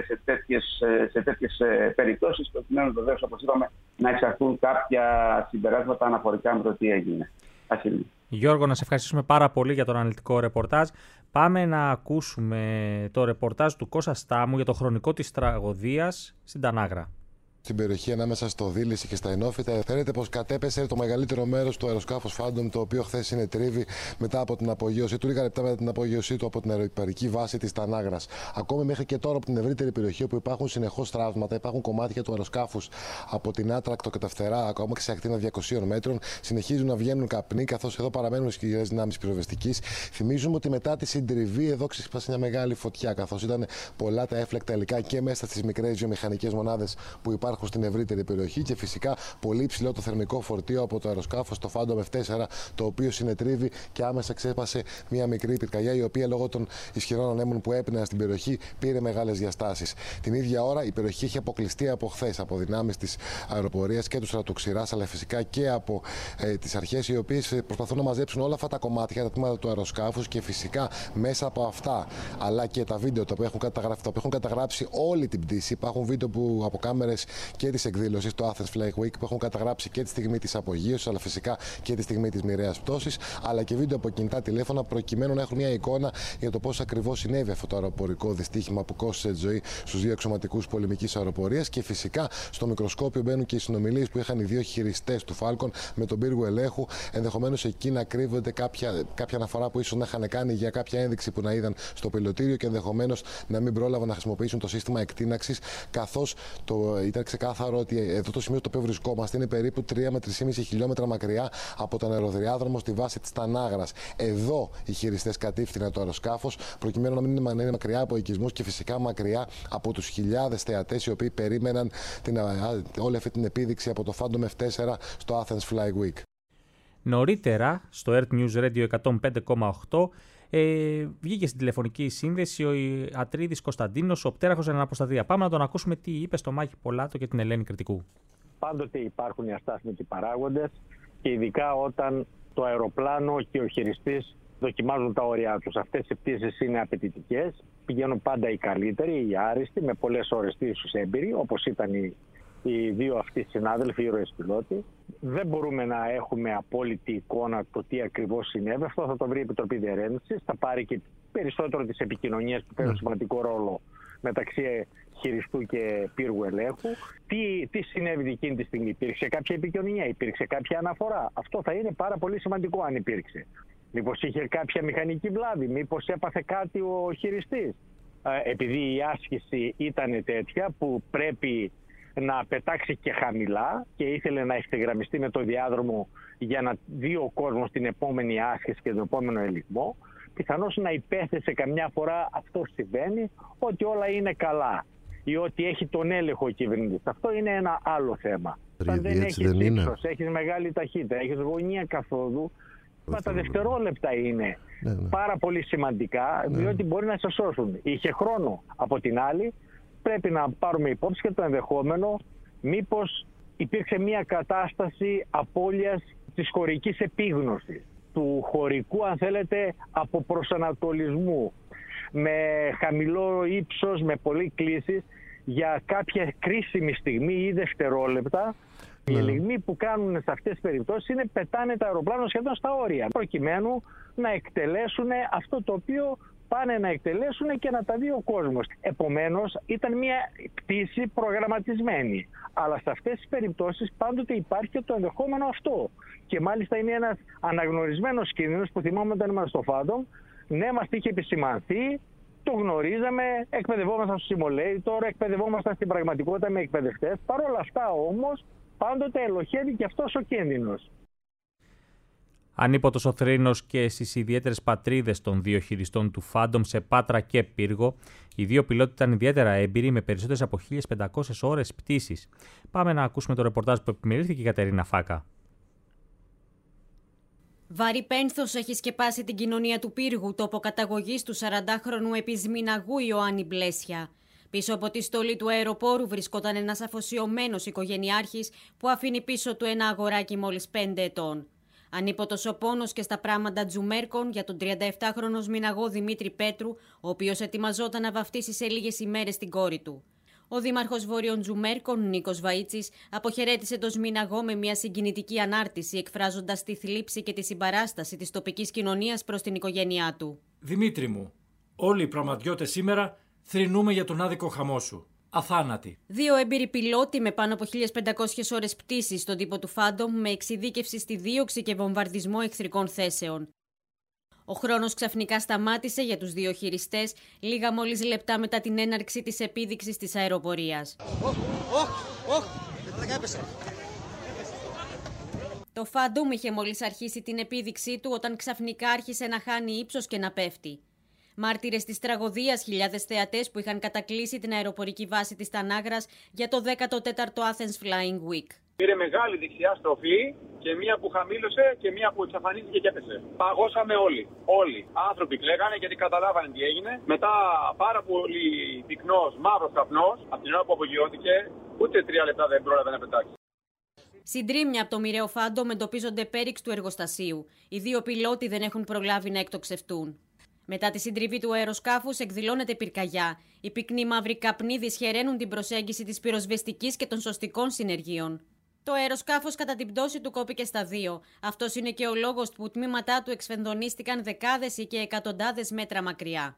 σε τέτοιες περιπτώσεις, προκειμένου βεβαίως, όπως είπαμε, να εξαρθούν κάποια συμπεράσματα αναφορικά με το τι έγινε. Γιώργο, να σε ευχαριστήσουμε πάρα πολύ για τον αναλυτικό ρεπορτάζ. Πάμε να ακούσουμε το ρεπορτάζ του Κώστα Στάμου για το χρονικό της τραγωδίας στην Τανάγρα. Στην περιοχή ανάμεσα στο Δίληση και στα Ενόφυτα, φαίνεται πως κατέπεσε το μεγαλύτερο μέρος του αεροσκάφους Phantom, το οποίο χθες συνετρίβη μετά από την απογείωσή του, λίγα λεπτά μετά την απογείωσή του από την αεροπαρική βάση της Τανάγρας. Ακόμη μέχρι και τώρα από την ευρύτερη περιοχή, όπου υπάρχουν συνεχώς τραύματα, υπάρχουν κομμάτια του αεροσκάφους από την Άτρακτο και τα φτερά, ακόμα και σε ακτίνα 200 μέτρων, συνεχίζουν να βγαίνουν καπνοί, καθώς εδώ παραμένουν ισχυρές δυνάμεις πυροσβεστικής. Θυμίζουμε ότι μετά τη συντριβή εδώ ξεσπάσε μια μεγάλη φωτιά, καθώς ήταν πολλά τα έφλεκτα υλικά και μέσα στις μικρές βιομηχανικές μονάδες που υπάρχουν στην ευρύτερη περιοχή και φυσικά πολύ υψηλό το θερμικό φορτίο από το αεροσκάφος, το Phantom F4, το οποίο συνετρίβει και άμεσα ξέσπασε μια μικρή πυρκαγιά, η οποία λόγω των ισχυρών ανέμων που έπιναν στην περιοχή πήρε μεγάλες διαστάσεις. Την ίδια ώρα η περιοχή είχε αποκλειστεί από χθες από δυνάμεις της αεροπορίας και του στρατοξηράς, αλλά φυσικά και από τις αρχές, οι οποίες προσπαθούν να μαζέψουν όλα αυτά τα κομμάτια, τα τμήματα του αεροσκάφους, και φυσικά μέσα από αυτά, αλλά και τα βίντεο τα οποία έχουν καταγράψει όλη την πτήση. Υπάρχουν βίντεο από κάμερες και της εκδήλωσης, το Athens Flight Week, που έχουν καταγράψει και τη στιγμή της απογείωσης, αλλά φυσικά και τη στιγμή της μοιραίας πτώσης, αλλά και βίντεο από κινητά τηλέφωνα, προκειμένου να έχουν μια εικόνα για το πώς ακριβώς συνέβη αυτό το αεροπορικό δυστύχημα που κόστησε τη ζωή στους δύο αξιωματικούς πολεμικής αεροπορίας. Και φυσικά στο μικροσκόπιο μπαίνουν και οι συνομιλίες που είχαν οι δύο χειριστές του Falcon με τον πύργο ελέγχου. Ενδεχομένως εκεί να κρύβονται κάποια αναφορά που ίσως να είχαν κάνει για κάποια ένδειξη που να είδαν στο πιλωτήριο και ενδεχομένως να μην πρόλαβαν να χρησιμοποιήσουν το σύστημα εκτείναξης, καθώς ήταν ξεκάθαρο ότι εδώ το σημείο στο οποίο βρισκόμαστε είναι περίπου 3 με 3,5 χιλιόμετρα μακριά από τον αεροδιάδρομο στη βάση της Τανάγρας. Εδώ οι χειριστές κατήφθηναν το αεροσκάφος, προκειμένου να μην είναι μακριά από οικισμούς και φυσικά μακριά από τους χιλιάδες θεατές οι οποίοι περίμεναν όλη αυτή την επίδειξη από το Phantom F4 στο Athens Flight Week. Νωρίτερα, στο Earth News Radio 105,8, βγήκε στην τηλεφωνική σύνδεση ο Ατρίδης Κωνσταντίνος, ο πτέραχος αναποσταδία. Πάμε να τον ακούσουμε τι είπε στο Μάκη Πολάτο και την Ελένη Κρητικού. Πάντοτε υπάρχουν οι αστάθμητοι παράγοντες και ειδικά όταν το αεροπλάνο και ο χειριστής δοκιμάζουν τα όρια τους. Αυτές οι πτήσεις είναι απαιτητικές, πηγαίνουν πάντα οι καλύτεροι, οι άριστοι, με πολλές ώρες τήσους έμπειροι, όπως ήταν οι δύο αυτοί συνάδελφοι, οι ήρωες πιλότοι. Δεν μπορούμε να έχουμε απόλυτη εικόνα το τι ακριβώς συνέβη. Αυτό θα το βρει η Επιτροπή Διερεύνησης. Θα πάρει και περισσότερο τις επικοινωνίες που παίρνουν σημαντικό ρόλο μεταξύ χειριστού και πύργου ελέγχου. Τι συνέβη εκείνη τη στιγμή? Υπήρξε κάποια επικοινωνία, υπήρξε κάποια αναφορά? Αυτό θα είναι πάρα πολύ σημαντικό αν υπήρξε. Μήπως είχε κάποια μηχανική βλάβη, μήπως έπαθε κάτι ο χειριστής? Επειδή η άσκηση ήταν τέτοια που πρέπει να πετάξει και χαμηλά και ήθελε να ευθυγραμμιστεί με το διάδρομο για να δει ο κόσμος την επόμενη άσκηση και τον επόμενο ελιγμό, πιθανώς να υπέθεσε καμιά φορά, αυτό συμβαίνει, ότι όλα είναι καλά ή ότι έχει τον έλεγχο ο κυβερνήτης. Αυτό είναι ένα άλλο θέμα. Όταν δεν έχεις ύψος, έχεις μεγάλη ταχύτητα, έχεις γωνία καθόδου, τα δευτερόλεπτα είναι πάρα πολύ σημαντικά, διότι μπορεί να σε σώσουν. Είχε χρόνο. Από την άλλη, πρέπει να πάρουμε υπόψη και το ενδεχόμενο μήπως υπήρξε μια κατάσταση απώλειας της χωρικής επίγνωσης, του χωρικού, αν θέλετε, αποπροσανατολισμού, με χαμηλό ύψος, με πολλή κλίσεις, για κάποια κρίσιμη στιγμή ή δευτερόλεπτα. Οι ελιγμοί που κάνουν σε αυτές τις περιπτώσεις είναι πετάνε τα αεροπλάνα σχεδόν στα όρια, προκειμένου να εκτελέσουν αυτό το οποίο πάνε να εκτελέσουν και να τα δει ο κόσμος. Επομένως, ήταν μια πτήση προγραμματισμένη. Αλλά σε αυτές τις περιπτώσεις πάντοτε υπάρχει και το ενδεχόμενο αυτό. Και μάλιστα είναι ένας αναγνωρισμένος κίνδυνος που θυμάμαι όταν ήμασταν στο Phantom. Ναι, μας είχε επισημανθεί, το γνωρίζαμε, εκπαιδευόμασταν στο simulator, εκπαιδευόμασταν στην πραγματικότητα με εκπαιδευτές. Παρ' όλα αυτά όμως, πάντοτε ελοχεύει και αυτός ο κίνδυνος. Ανίποτος ο θρήνος και στις ιδιαίτερες πατρίδες των δύο χειριστών του Phantom σε Πάτρα και Πύργο, οι δύο πιλότοι ήταν ιδιαίτερα έμπειροι με περισσότερες από 1.500 ώρες πτήσης. Πάμε να ακούσουμε το ρεπορτάζ που επιμελήθηκε η Κατερίνα Φάκα. Βαρύ πένθος έχει σκεπάσει την κοινωνία του Πύργου, τόπο καταγωγής του 40χρονου επισμηναγού Ιωάννη Μπλέσια. Πίσω από τη στολή του αεροπόρου βρισκόταν ένας αφοσιωμένος οικογενειάρχης που αφήνει πίσω του ένα αγοράκι μόλις 5 ετών. Ανίποτος ο πόνος και στα πράγματα Τζουμέρκων για τον 37χρονο σμηναγό Δημήτρη Πέτρου, ο οποίος ετοιμαζόταν να βαφτίσει σε λίγες ημέρες την κόρη του. Ο δήμαρχος Βορείων Τζουμέρκων, Νίκος Βαΐτσης, αποχαιρέτησε τον σμηναγό με μια συγκινητική ανάρτηση, εκφράζοντας τη θλίψη και τη συμπαράσταση της τοπικής κοινωνίας προς την οικογένειά του. Δημήτρη μου, όλοι οι πραγματιώτες σήμερα θρηνούμε για τον άδικο χαμό σου. Αθάνατη. Δύο έμπειροι πιλότοι με πάνω από 1.500 ώρες πτήσης στον τύπο του Phantom με εξειδίκευση στη δίωξη και βομβαρδισμό εχθρικών θέσεων. Ο χρόνος ξαφνικά σταμάτησε για τους δύο χειριστές λίγα μόλις λεπτά μετά την έναρξη της επίδειξης της αεροπορίας. Το Phantom είχε μόλις αρχίσει την επίδειξή του όταν ξαφνικά άρχισε να χάνει ύψος και να πέφτει. Μάρτυρες της τραγωδίας, χιλιάδες θεατές που είχαν κατακλείσει την αεροπορική βάση της Τανάγρας για το 14ο Athens Flying Week. Πήρε μεγάλη δεξιά στροφή και μία που χαμήλωσε και μία που εξαφανίστηκε και έπεσε. Παγώσαμε όλοι. Όλοι. Άνθρωποι κλαίγανε γιατί καταλάβανε τι έγινε. Μετά πάρα πολύ πυκνός, μαύρος καπνός, από την ώρα που απογειώθηκε, ούτε 3 λεπτά δεν πρόλαβε να πετάξει. Συντρίμμια από το μοιραίο Phantom εντοπίζονται πέριξ του εργοστασίου. Οι δύο πιλότοι δεν έχουν προλάβει να εκτοξευτούν. Μετά τη συντριβή του αεροσκάφους εκδηλώνεται πυρκαγιά. Οι πυκνοί μαύροι καπνοί δυσχεραίνουν την προσέγγιση της πυροσβεστικής και των σωστικών συνεργείων. Το αεροσκάφος κατά την πτώση του κόπηκε στα δύο. Αυτός είναι και ο λόγος που τμήματά του εξφενδονίστηκαν δεκάδες ή και εκατοντάδες μέτρα μακριά.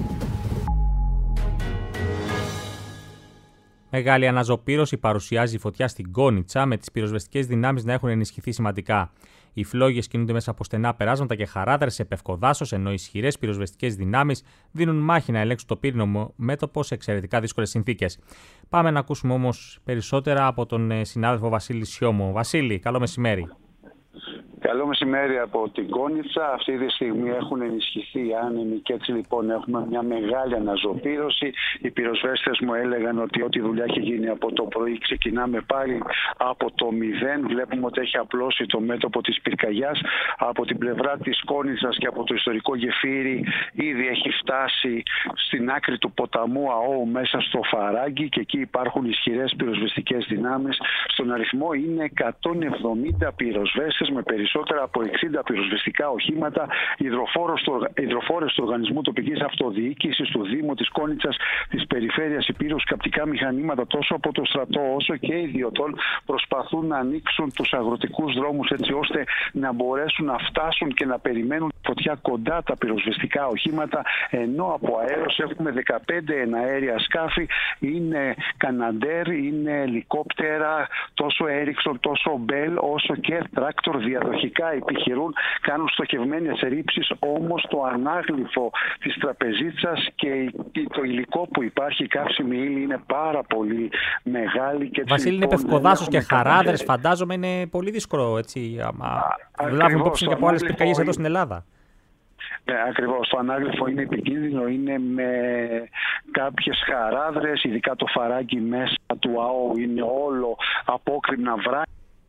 Μεγάλη αναζωπήρωση παρουσιάζει η φωτιά στην Κόνιτσα, με τις πυροσβεστικές δυνάμεις να έχουν ενισχυθεί σημαντικά. Οι φλόγες κινούνται μέσα από στενά περάσματα και χαράδρες σε πευκοδάσος, ενώ ισχυρές πυροσβεστικές δυνάμεις δίνουν μάχη να ελέγξουν το πύρινο μέτωπο σε εξαιρετικά δύσκολες συνθήκες. Πάμε να ακούσουμε όμως περισσότερα από τον συνάδελφο Βασίλη Σιώμο. Βασίλη, καλό μεσημέρι. Καλό μεσημέρι από την Κόνιτσα. Αυτή τη στιγμή έχουν ενισχυθεί οι άνεμοι και έτσι λοιπόν έχουμε μια μεγάλη αναζωπήρωση. Οι πυροσβέστες μου έλεγαν ότι ό,τι δουλειά έχει γίνει από το πρωί ξεκινάμε πάλι από το 0. Βλέπουμε ότι έχει απλώσει το μέτωπο της πυρκαγιάς. Από την πλευρά της Κόνιτσας και από το ιστορικό γεφύρι ήδη έχει φτάσει στην άκρη του ποταμού Αώου μέσα στο Φαράγγι και εκεί υπάρχουν ισχυρές πυροσβεστικές δυνάμεις. Στον αριθμό είναι 170 πυροσβέστες με περισσότερα από 60 πυροσβεστικά οχήματα, υδροφόρες του Οργανισμού Τοπικής Αυτοδιοίκησης, του Δήμου της Κόνιτσας, της Περιφέρειας Υπήρου, σκαπτικά μηχανήματα τόσο από το στρατό όσο και ιδιωτών προσπαθούν να ανοίξουν τους αγροτικούς δρόμους έτσι ώστε να μπορέσουν να φτάσουν και να περιμένουν φωτιά κοντά τα πυροσβεστικά οχήματα, ενώ από αέρος έχουμε 15 εναέρια σκάφη, είναι Καναντέρ, είναι ελικόπτερα, τόσο Έριξον, τόσο Μπέλ, όσο και τράκτορ διαδοχικά επιχειρούν, κάνουν στοχευμένες ρήψεις, όμως το ανάγλυφο της τραπεζίτσας και το υλικό που υπάρχει, η καύσιμη ύλη είναι πάρα πολύ μεγάλη. Και Βασίλη, είναι πευκοδάσος και χαράδρες, φαντάζομαι είναι πολύ δύσκολο έτσι. Λάβουν υπόψη και από άλλες πυρκαγιές εδώ στην Ελλάδα. Ακριβώς. Το ανάγλυφο είναι επικίνδυνο, είναι με κάποιες χαράδρες, ειδικά το φαράκι μέσα του ΑΟ είναι όλο απόκρημνα βράχια.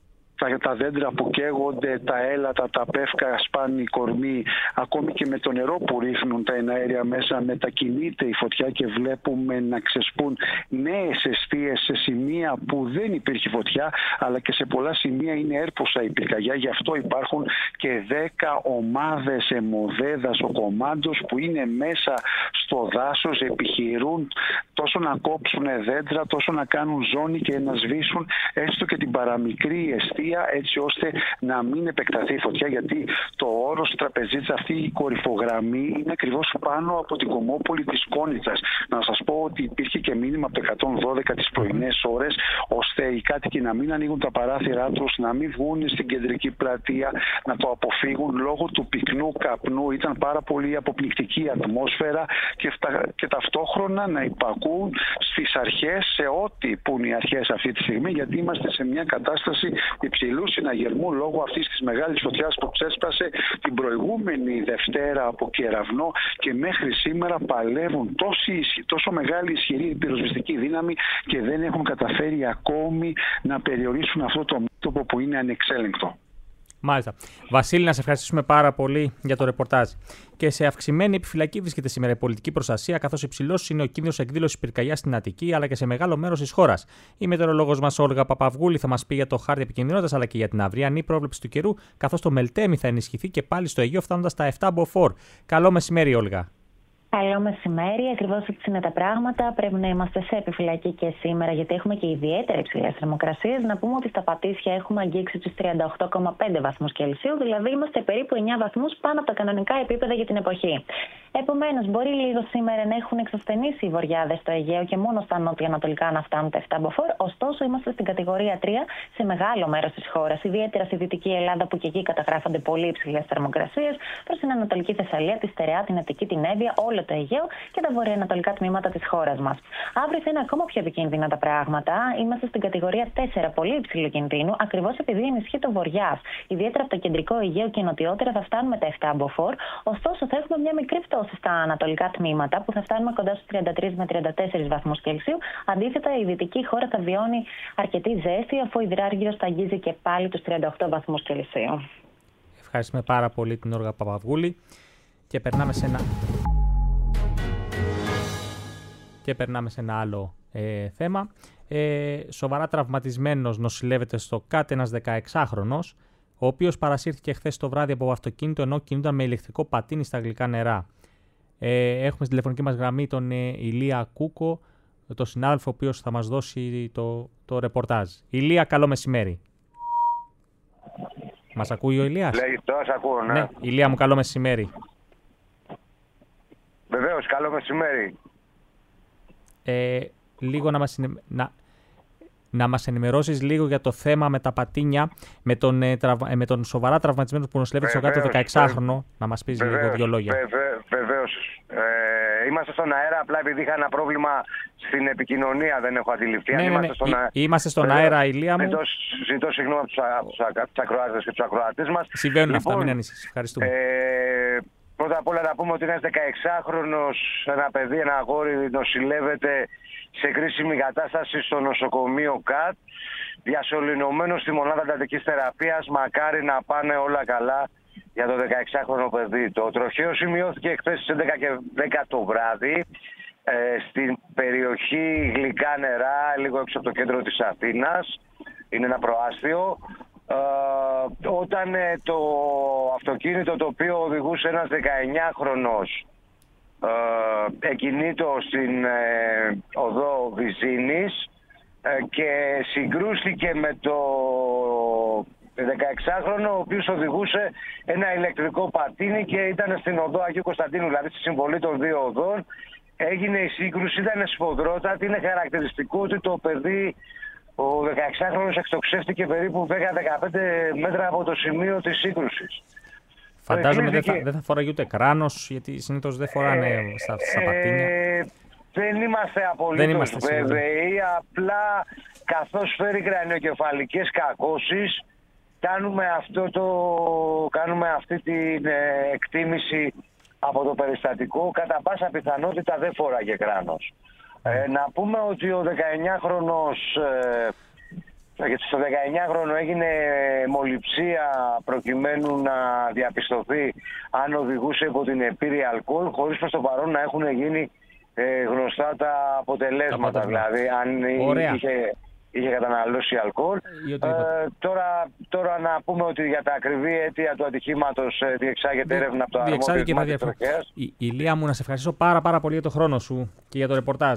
Τα δέντρα που καίγονται, τα έλατα, τα πεύκα, σπάνι, κορμί, ακόμη και με το νερό που ρίχνουν τα εναέρια μέσα, μετακινείται η φωτιά και βλέπουμε να ξεσπούν νέες εστίες σε σημεία που δεν υπήρχε φωτιά, αλλά και σε πολλά σημεία είναι έρποσα η πυρκαγιά. Γι' αυτό υπάρχουν και 10 ομάδες αιμοδέδασο-κομμάντος που είναι μέσα στο δάσος, επιχειρούν τόσο να κόψουν δέντρα, τόσο να κάνουν ζώνη και να σβήσουν έστω και την παραμικρή εστία, έτσι ώστε να μην επεκταθεί η φωτιά, γιατί το όρος Τραπεζίτσα, αυτή η κορυφογραμμή, είναι ακριβώς πάνω από την κομμόπολη της Κόνιτσας. Να σας πω ότι υπήρχε και μήνυμα από το 112 τις πρωινές ώρες, ώστε οι κάτοικοι να μην ανοίγουν τα παράθυρά τους, να μην βγουν στην κεντρική πλατεία, να το αποφύγουν λόγω του πυκνού καπνού. Ήταν πάρα πολύ αποπληκτική ατμόσφαιρα και ταυτόχρονα να υπακούν στις αρχές, σε ό,τι πουν οι αρχές αυτή τη στιγμή, γιατί είμαστε σε μια κατάσταση υψηλού συναγερμού λόγω αυτής της μεγάλης φωτιάς που ξέσπασε την προηγούμενη Δευτέρα από Κεραυνό και μέχρι σήμερα παλεύουν τόσο μεγάλη ισχυρή πυροσβεστική δύναμη και δεν έχουν καταφέρει ακόμη να περιορίσουν αυτό το μέτωπο που είναι ανεξέλεγκτο. Μάλιστα. Βασίλη, να σε ευχαριστήσουμε πάρα πολύ για το ρεπορτάζ. Και σε αυξημένη επιφυλακή βρίσκεται σήμερα η πολιτική προστασία, καθώς υψηλός είναι ο κίνδυνος εκδήλωσης πυρκαγιάς στην Αττική αλλά και σε μεγάλο μέρος της χώρας. Η μετεωρολόγος μας Όλγα Παπαυγούλη θα μας πει για το χάρτη επικινδυνότητας αλλά και για την αυριανή πρόβλεψη του καιρού, καθώς το Μελτέμι θα ενισχυθεί και πάλι στο Αιγαίο φτάνοντας στα 7 μποφόρ. Καλό μεσημέρι, Όλγα. Καλό μεσημέρι. Ακριβώς έτσι είναι τα πράγματα. Πρέπει να είμαστε σε επιφυλακή και σήμερα, γιατί έχουμε και ιδιαίτερα υψηλές θερμοκρασίες. Να πούμε ότι στα Πατήσια έχουμε αγγίξει τους 38,5 βαθμούς Κελσίου, δηλαδή είμαστε περίπου 9 βαθμούς πάνω από τα κανονικά επίπεδα για την εποχή. Επομένως, μπορεί λίγο σήμερα να έχουν εξασθενήσει οι βοριάδες στο Αιγαίο και μόνο στα νότια-ανατολικά να φτάνουν τα 7 μποφόρ. Ωστόσο, είμαστε στην κατηγορία 3 σε μεγάλο μέρος της χώρας, ιδιαίτερα στη Δυτική Ελλάδα, που και εκεί καταγράφονται πολύ υψηλές θερμοκρασίες, προς την Ανατολική Θεσσαλία, τη Στερεά, την Αττική, την Εύβοια, όλο το Αιγαίο και τα βορειοανατολικά τμήματα της χώρας μας. Αύριο θα είναι ακόμα πιο επικίνδυνα τα πράγματα. Είμαστε στην κατηγορία 4, πολύ υψηλού κινδύνου, ακριβώς επειδή ενισχύει το βοριάς. Ιδιαίτερα από το κεντρικό Αιγαίο και νοτιότερα θα φτάνουμε τα 7 μποφόρ. Ωστόσο, θα έχουμε μια μικρή πτώση στα ανατολικά τμήματα, που θα φτάνουμε κοντά στους 33 με 34 βαθμούς Κελσίου. Αντίθετα, η δυτική χώρα θα βιώνει αρκετή ζέστη, αφού η Υδράργυρος θα αγγίζει και πάλι τους 38 βαθμούς Κελσίου. Ευχαριστούμε πάρα πολύ την Όλγα Παπαυγούλη και περνάμε σε ένα άλλο θέμα. Σοβαρά τραυματισμένος νοσηλεύεται στο ΚΑΤ ένας 16χρονος, ο οποίος παρασύρθηκε χθες το βράδυ από αυτοκίνητο ενώ κινούνταν με ηλεκτρικό πατίνι στα γλυκά νερά. Έχουμε στην τηλεφωνική μας γραμμή τον Ηλία Κούκο, τον συνάδελφο ο οποίος θα μας δώσει το ρεπορτάζ. Ηλία, καλό μεσημέρι. Μας ακούει ο Ηλίας? Τώρα σε ακούω, ναι. Ηλία μου, καλό μεσημέρι. Βεβαίως, καλό μεσημέρι. Λίγο να μας ενημερώσεις λίγο για το θέμα με τα πατίνια, με τον σοβαρά τραυματισμένο που νοσηλεύεται στο κάτω 16χρονο. Να μας πεις λίγο δύο λόγια. Βεβαίως. Είμαστε στον αέρα, απλά επειδή είχα ένα πρόβλημα στην επικοινωνία, δεν έχω αντιληφθεί. Είμαστε στον αέρα, Ηλία μου. Ζητώ συγγνώμη από τους ακροάτες και τους ακροατές μας. Συμβαίνουν αυτά, μην ανησυχείς. Ευχαριστούμε. Πρώτα απ' όλα να πούμε ότι ένας 16χρονος, ένα παιδί, ένα αγόρι νοσηλεύεται σε κρίσιμη κατάσταση στο νοσοκομείο ΚΑΤ, διασωληνωμένο στη μονάδα εντατικής θεραπείας. Μακάρι να πάνε όλα καλά για το 16χρονο παιδί. Το τροχαίο σημειώθηκε χθες στις 11 και 10 το βράδυ στην περιοχή Γλυκά Νερά, λίγο έξω από το κέντρο της Αθήνας. Είναι ένα προάστιο. Όταν το αυτοκίνητο το οποίο οδηγούσε ένας 19χρονος εκινήτο στην οδό Βυζίνης και συγκρούστηκε με το 16χρονο, ο οποίος οδηγούσε ένα ηλεκτρικό πατίνι και ήταν στην οδό Αγίου Κωνσταντίνου, δηλαδή στη συμβολή των δύο οδών. Έγινε η σύγκρουση, ήταν σφοδρότατη. Είναι χαρακτηριστικό ότι το παιδί, ο 16χρονος, εκτοξεύτηκε περίπου 10-15 μέτρα από το σημείο της σύγκρουσης. Φαντάζομαι δεν θα φοράει ούτε κράνος, γιατί συνήθως δεν φοράνε στα πατίνια. Δεν είμαστε απολύτως βέβαιοι, απλά καθώς φέρει κρανιοκεφαλικές κακώσεις, κάνουμε αυτή την εκτίμηση από το περιστατικό, κατά πάσα πιθανότητα δεν φοράγε κράνος. Να πούμε ότι ο 19χρονος, στο 19χρονο έγινε μολυψία προκειμένου να διαπιστωθεί αν οδηγούσε υπό την επίρρεια αλκοόλ, χωρίς προς το παρόν να έχουν γίνει γνωστά τα αποτελέσματα, δηλαδή αν είχε καταναλώσει αλκοόλ. Τώρα να πούμε ότι για τα ακριβή αίτια του ατυχήματος διεξάγεται έρευνα από το αρμόδιο τμήμα της τροχέας. Ηλία μου, να σε ευχαριστήσω πάρα πολύ για το χρόνο σου και για το ρεπορτάζ.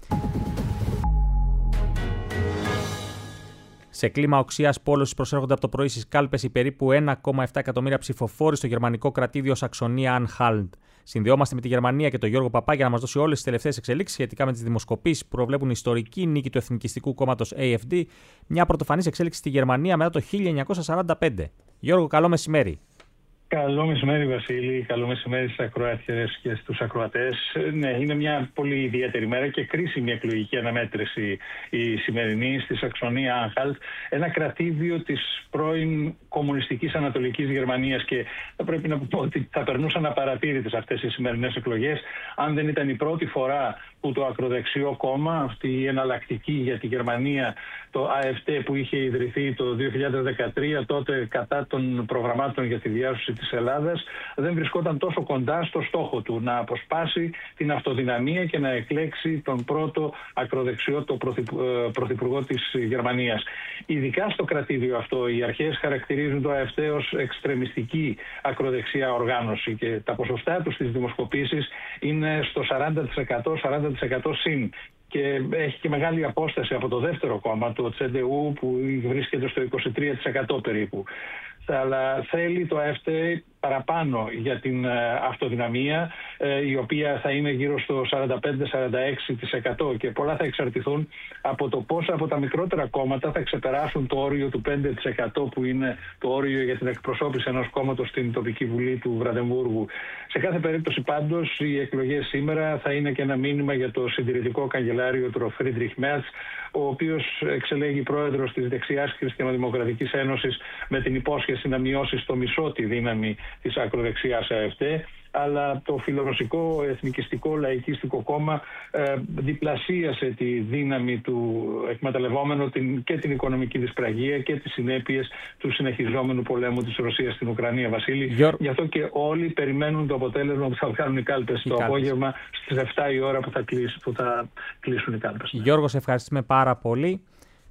Σε κλίμα οξείας πόλωσης προσέρχονται από το πρωί στις κάλπες οι περίπου 1,7 εκατομμύρια ψηφοφόροι στο γερμανικό κρατήδιο Σαξονία-Ανχάλτ. Συνδεόμαστε με τη Γερμανία και τον Γιώργο Παπά για να μας δώσει όλες τις τελευταίες εξελίξεις σχετικά με τις δημοσκοπήσεις που προβλέπουν ιστορική νίκη του εθνικιστικού κόμματος AfD, μια πρωτοφανής εξέλιξη στη Γερμανία μετά το 1945. Γιώργο, καλό μεσημέρι. Καλό μεσημέρι, Βασίλη. Καλό μεσημέρι στις ακροάτριες και στους ακροατές. Ναι, είναι μια πολύ ιδιαίτερη μέρα και κρίσιμη εκλογική αναμέτρηση η σημερινή στη Σαξονία-Ανχάλτ, ένα κρατήδιο της πρώην κομμουνιστικής Ανατολικής Γερμανίας, και θα πρέπει να πω ότι θα περνούσαν απαρατήρητες αυτές οι σημερινές εκλογές, αν δεν ήταν η πρώτη φορά που το ακροδεξιό κόμμα, αυτή η εναλλακτική για τη Γερμανία, το AfD, που είχε ιδρυθεί το 2013, τότε κατά των προγραμμάτων για τη διάσωση της Ελλάδας, δεν βρισκόταν τόσο κοντά στο στόχο του να αποσπάσει την αυτοδυναμία και να εκλέξει τον πρώτο ακροδεξιό, το πρωθυπουργό της Γερμανίας. Ειδικά στο κρατήδιο αυτό, οι αρχές χαρακτηρίζουν το AfD ως εξτρεμιστική ακροδεξιά οργάνωση και τα ποσοστά του στις δημοσκοπήσεις είναι στο 40% συν. Και έχει και μεγάλη απόσταση από το δεύτερο κόμμα, το CDU, που βρίσκεται στο 23% περίπου. Αλλά θέλει το AfD παραπάνω για την αυτοδυναμία, η οποία θα είναι γύρω στο 45-46%, και πολλά θα εξαρτηθούν από το πόσα από τα μικρότερα κόμματα θα ξεπεράσουν το όριο του 5%, που είναι το όριο για την εκπροσώπηση ενός κόμματος στην τοπική βουλή του Βραντεμβούργου. Σε κάθε περίπτωση πάντως οι εκλογές σήμερα θα είναι και ένα μήνυμα για το συντηρητικό καγκελάριο του Φρίντριχ Μέρτς, ο οποίος εξελέγει πρόεδρος της δεξιάς Χριστιανοδημοκρατικής Ένωσης με την υπόσχεση να μειώσει στο μισό τη δύναμη της ακροδεξιάς AfD, αλλά το φιλορωσικό εθνικιστικό λαϊκίστικο κόμμα διπλασίασε τη δύναμη του, εκμεταλλευόμενο και την οικονομική δυσπραγία και τις συνέπειες του συνεχιζόμενου πολέμου της Ρωσίας στην Ουκρανία, Βασίλη. Γι' αυτό και όλοι περιμένουν το αποτέλεσμα που θα βγάλουν οι κάλπες το απόγευμα στις 7 η ώρα που θα κλείσουν οι κάλπες. Γιώργο, σε ευχαριστούμε πάρα πολύ.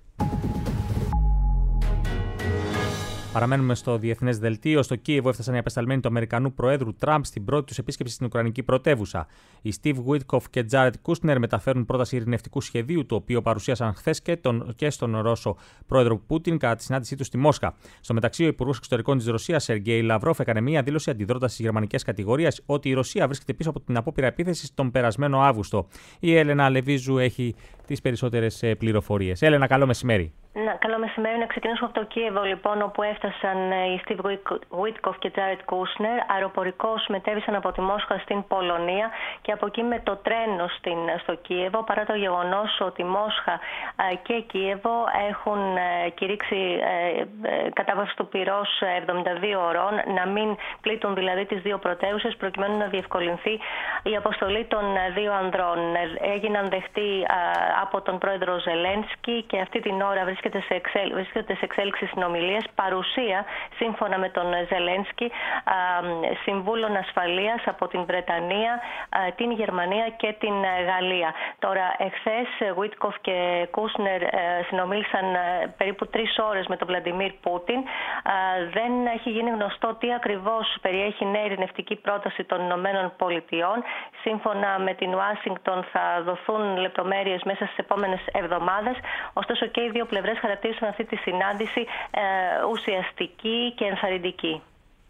Παραμένουμε στο διεθνές δελτίο. Στο Κίεβο έφτασαν οι απεσταλμένοι του Αμερικανού Προέδρου Τραμπ στην πρώτη τους επίσκεψη στην Ουκρανική πρωτεύουσα. Οι Στίβ Γουίτκοφ και Τζάρετ Κούσνερ μεταφέρουν πρόταση ειρηνευτικού σχεδίου, το οποίο παρουσίασαν χθες και στον Ρώσο Πρόεδρο Πούτιν κατά τη συνάντησή του στη Μόσχα. Στο μεταξύ, ο Υπουργός Εξωτερικών της Ρωσίας, Σεργέη Λαυρόφ, έκανε μία δήλωση αντιδρώντας στις γερμανικές κατηγορίες ότι η Ρωσία βρίσκεται πίσω από την απόπειρα επίθεσης τον περασμένο Αύγουστο. Η Έλενα Λεβίζου έχει τις περισσότερες πληροφορίες. Έλενα, καλό μεσημέρι. Καλό μεσημέρι. Να ξεκινήσουμε από το Κίεβο, λοιπόν, όπου έφτασαν οι Στίβ Γουίτκοφ και Τζάρετ Κούσνερ. Αεροπορικώς μετέβησαν από τη Μόσχα στην Πολωνία και από εκεί με το τρένο στο Κίεβο, παρά το γεγονός ότι Μόσχα και Κίεβο έχουν κηρύξει κατάβαση του πυρός 72 ωρών, να μην πλήττουν δηλαδή τις δύο πρωτεύουσες, προκειμένου να διευκολυνθεί η αποστολή των δύο ανδρών. Έγιναν δεχτοί από τον πρόεδρο Ζελένσκι και αυτή την ώρα βρίσκεται σε εξέλιξη συνομιλίες, παρουσία σύμφωνα με τον Ζελένσκι συμβούλων ασφαλείας από την Βρετανία, την Γερμανία και την Γαλλία. Τώρα, εχθές Γουίτκοφ και Κούσνερ συνομίλησαν περίπου 3 ώρες με τον Βλαντιμίρ Πούτιν. Δεν έχει γίνει γνωστό τι ακριβώς περιέχει νέα ειρηνευτική πρόταση των Ηνωμένων Πολιτειών. Σύμφωνα με την Ουάσιγκτον θα δοθούν λεπτομέρειες μέσα στις επόμενες εβδομάδες. Ωστόσο και οι δύο πλευρές χαρακτήρισαν αυτή τη συνάντηση ουσιαστική και ενθαρρυντική.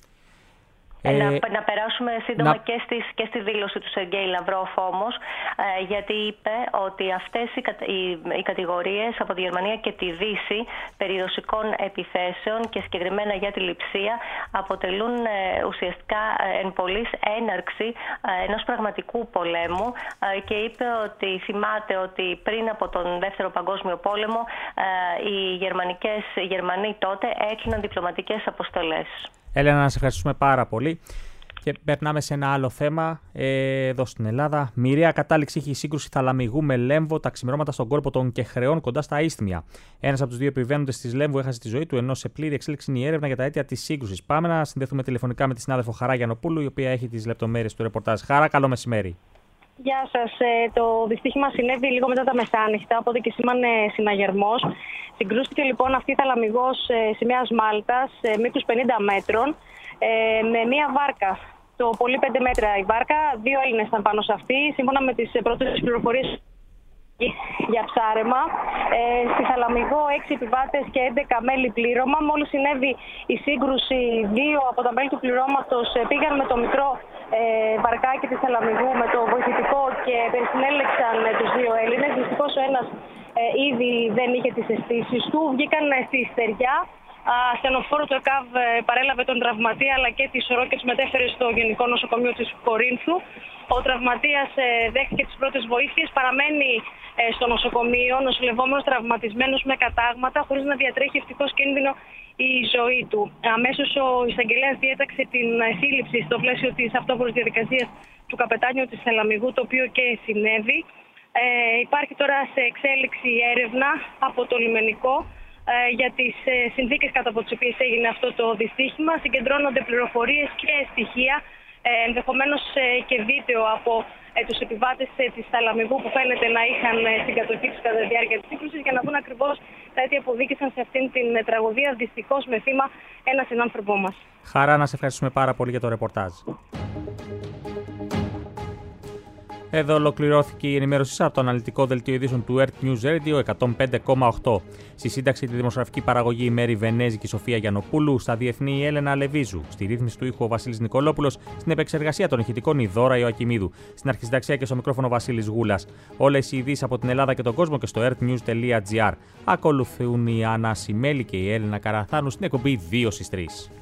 Να περάσουμε σύντομα και στη δήλωση του Σεργέη Λαυρόφ όμως, γιατί είπε ότι αυτές οι κατηγορίες από τη Γερμανία και τη Δύση περί ρωσικών επιθέσεων και συγκεκριμένα για τη λειψία αποτελούν ουσιαστικά εν πολλοίς έναρξη ενός πραγματικού πολέμου, και είπε ότι θυμάται ότι πριν από τον Δεύτερο Παγκόσμιο Πόλεμο οι Γερμανοί τότε έκλειναν διπλωματικές αποστολές. Έλενα, να σε ευχαριστούμε πάρα πολύ. Και περνάμε σε ένα άλλο θέμα εδώ στην Ελλάδα. Μοιραία κατάληξη έχει η σύγκρουση Θαλαμιγού με Λέμβο τα ξημερώματα στον κόρπο των Κεχρεών κοντά στα Ίσθμια. Ένας από τους δύο επιβαίνοντες της Λέμβου έχασε τη ζωή του, ενώ σε πλήρη εξέλιξη είναι η έρευνα για τα αίτια της σύγκρουσης. Πάμε να συνδεθούμε τηλεφωνικά με τη συνάδελφο Χαρά Γιαννοπούλου, η οποία έχει τις λεπτομέρειες του ρεπορτάζ. Χαρά, καλό μεσημέρι. Γεια σας. Το δυστύχημα συνέβη λίγο μετά τα μεσάνυχτα, οπότε και σήμανε συναγερμός. Συγκρούστηκε λοιπόν αυτή η Θαλαμιγός σημαίας Μάλτας, μήκους 50 μέτρων, με μία βάρκα. Το πολύ 5 μέτρα η βάρκα, 2 Έλληνες ήταν πάνω σε αυτή, σύμφωνα με τις πρώτες πληροφορίες για ψάρεμα. Στη Θαλαμιγό 6 επιβάτες και 11 μέλη πλήρωμα. Μόλις συνέβη η σύγκρουση, 2 από τα μέλη του πληρώματος πήγαν με το μικρό βαρκάκι της Θαλαμιγού με το βοηθητικό και συνέλεξαν τους 2 Έλληνες. Δυστυχώς ο ένας ήδη δεν είχε τις αισθήσεις του. Βγήκαν στη στεριά. Ασθενοφόρο του ΕΚΑΒ παρέλαβε τον τραυματία αλλά και τη σωρό και τους μετέφερε στο Γενικό Νοσοκομείο της Κορίνθου. Ο τραυματίας δέχτηκε τις πρώτες βοήθειες, παραμένει στο νοσοκομείο, νοσηλευόμενος τραυματισμένος με κατάγματα, χωρίς να διατρέχει ευτυχώς κίνδυνο η ζωή του. Αμέσως ο εισαγγελέας διέταξε την σύλληψη στο πλαίσιο της αυτόφορης διαδικασίας του καπετάνιου της Θαλαμιγού, το οποίο και συνέβη. Υπάρχει τώρα σε εξέλιξη έρευνα από το λιμενικό για τις συνθήκες κατά από τις οποίες έγινε αυτό το δυστύχημα. Συγκεντρώνονται πληροφορίες και στοιχεία, ενδεχομένως και βίντεο από τους επιβάτες της Θαλαμιγού που φαίνεται να είχαν στην κατοχή τους κατά τη διάρκεια της σύγκρουσης, για να δουν ακριβώς τα αίτια που οδήγησαν σε αυτήν την τραγωδία, δυστυχώς με θύμα ένα συνάνθρωπό μας. Χαρά, να σε ευχαριστούμε πάρα πολύ για το ρεπορτάζ. Εδώ ολοκληρώθηκε η ενημέρωσή σας από το αναλυτικό δελτίο ειδήσεων του Earth News Radio 105,8. Στη σύνταξη τη δημοσιογραφική παραγωγή η Μέρη Βενέζη και η Σοφία Γιαννοπούλου, στα διεθνή η Έλενα Λεβίζου, στη ρύθμιση του ήχου ο Βασίλης Νικολόπουλος, στην επεξεργασία των ηχητικών η Δώρα Ιωακιμίδου, στην αρχισυνταξία και στο μικρόφωνο Βασίλης Γούλας. Όλες οι ειδήσεις από την Ελλάδα και τον κόσμο και στο earthnews.gr. Ακολουθούν η Άννα Σιμέλη και η Έλενα Καραθάνου στην εκπομπή 2 στις 3.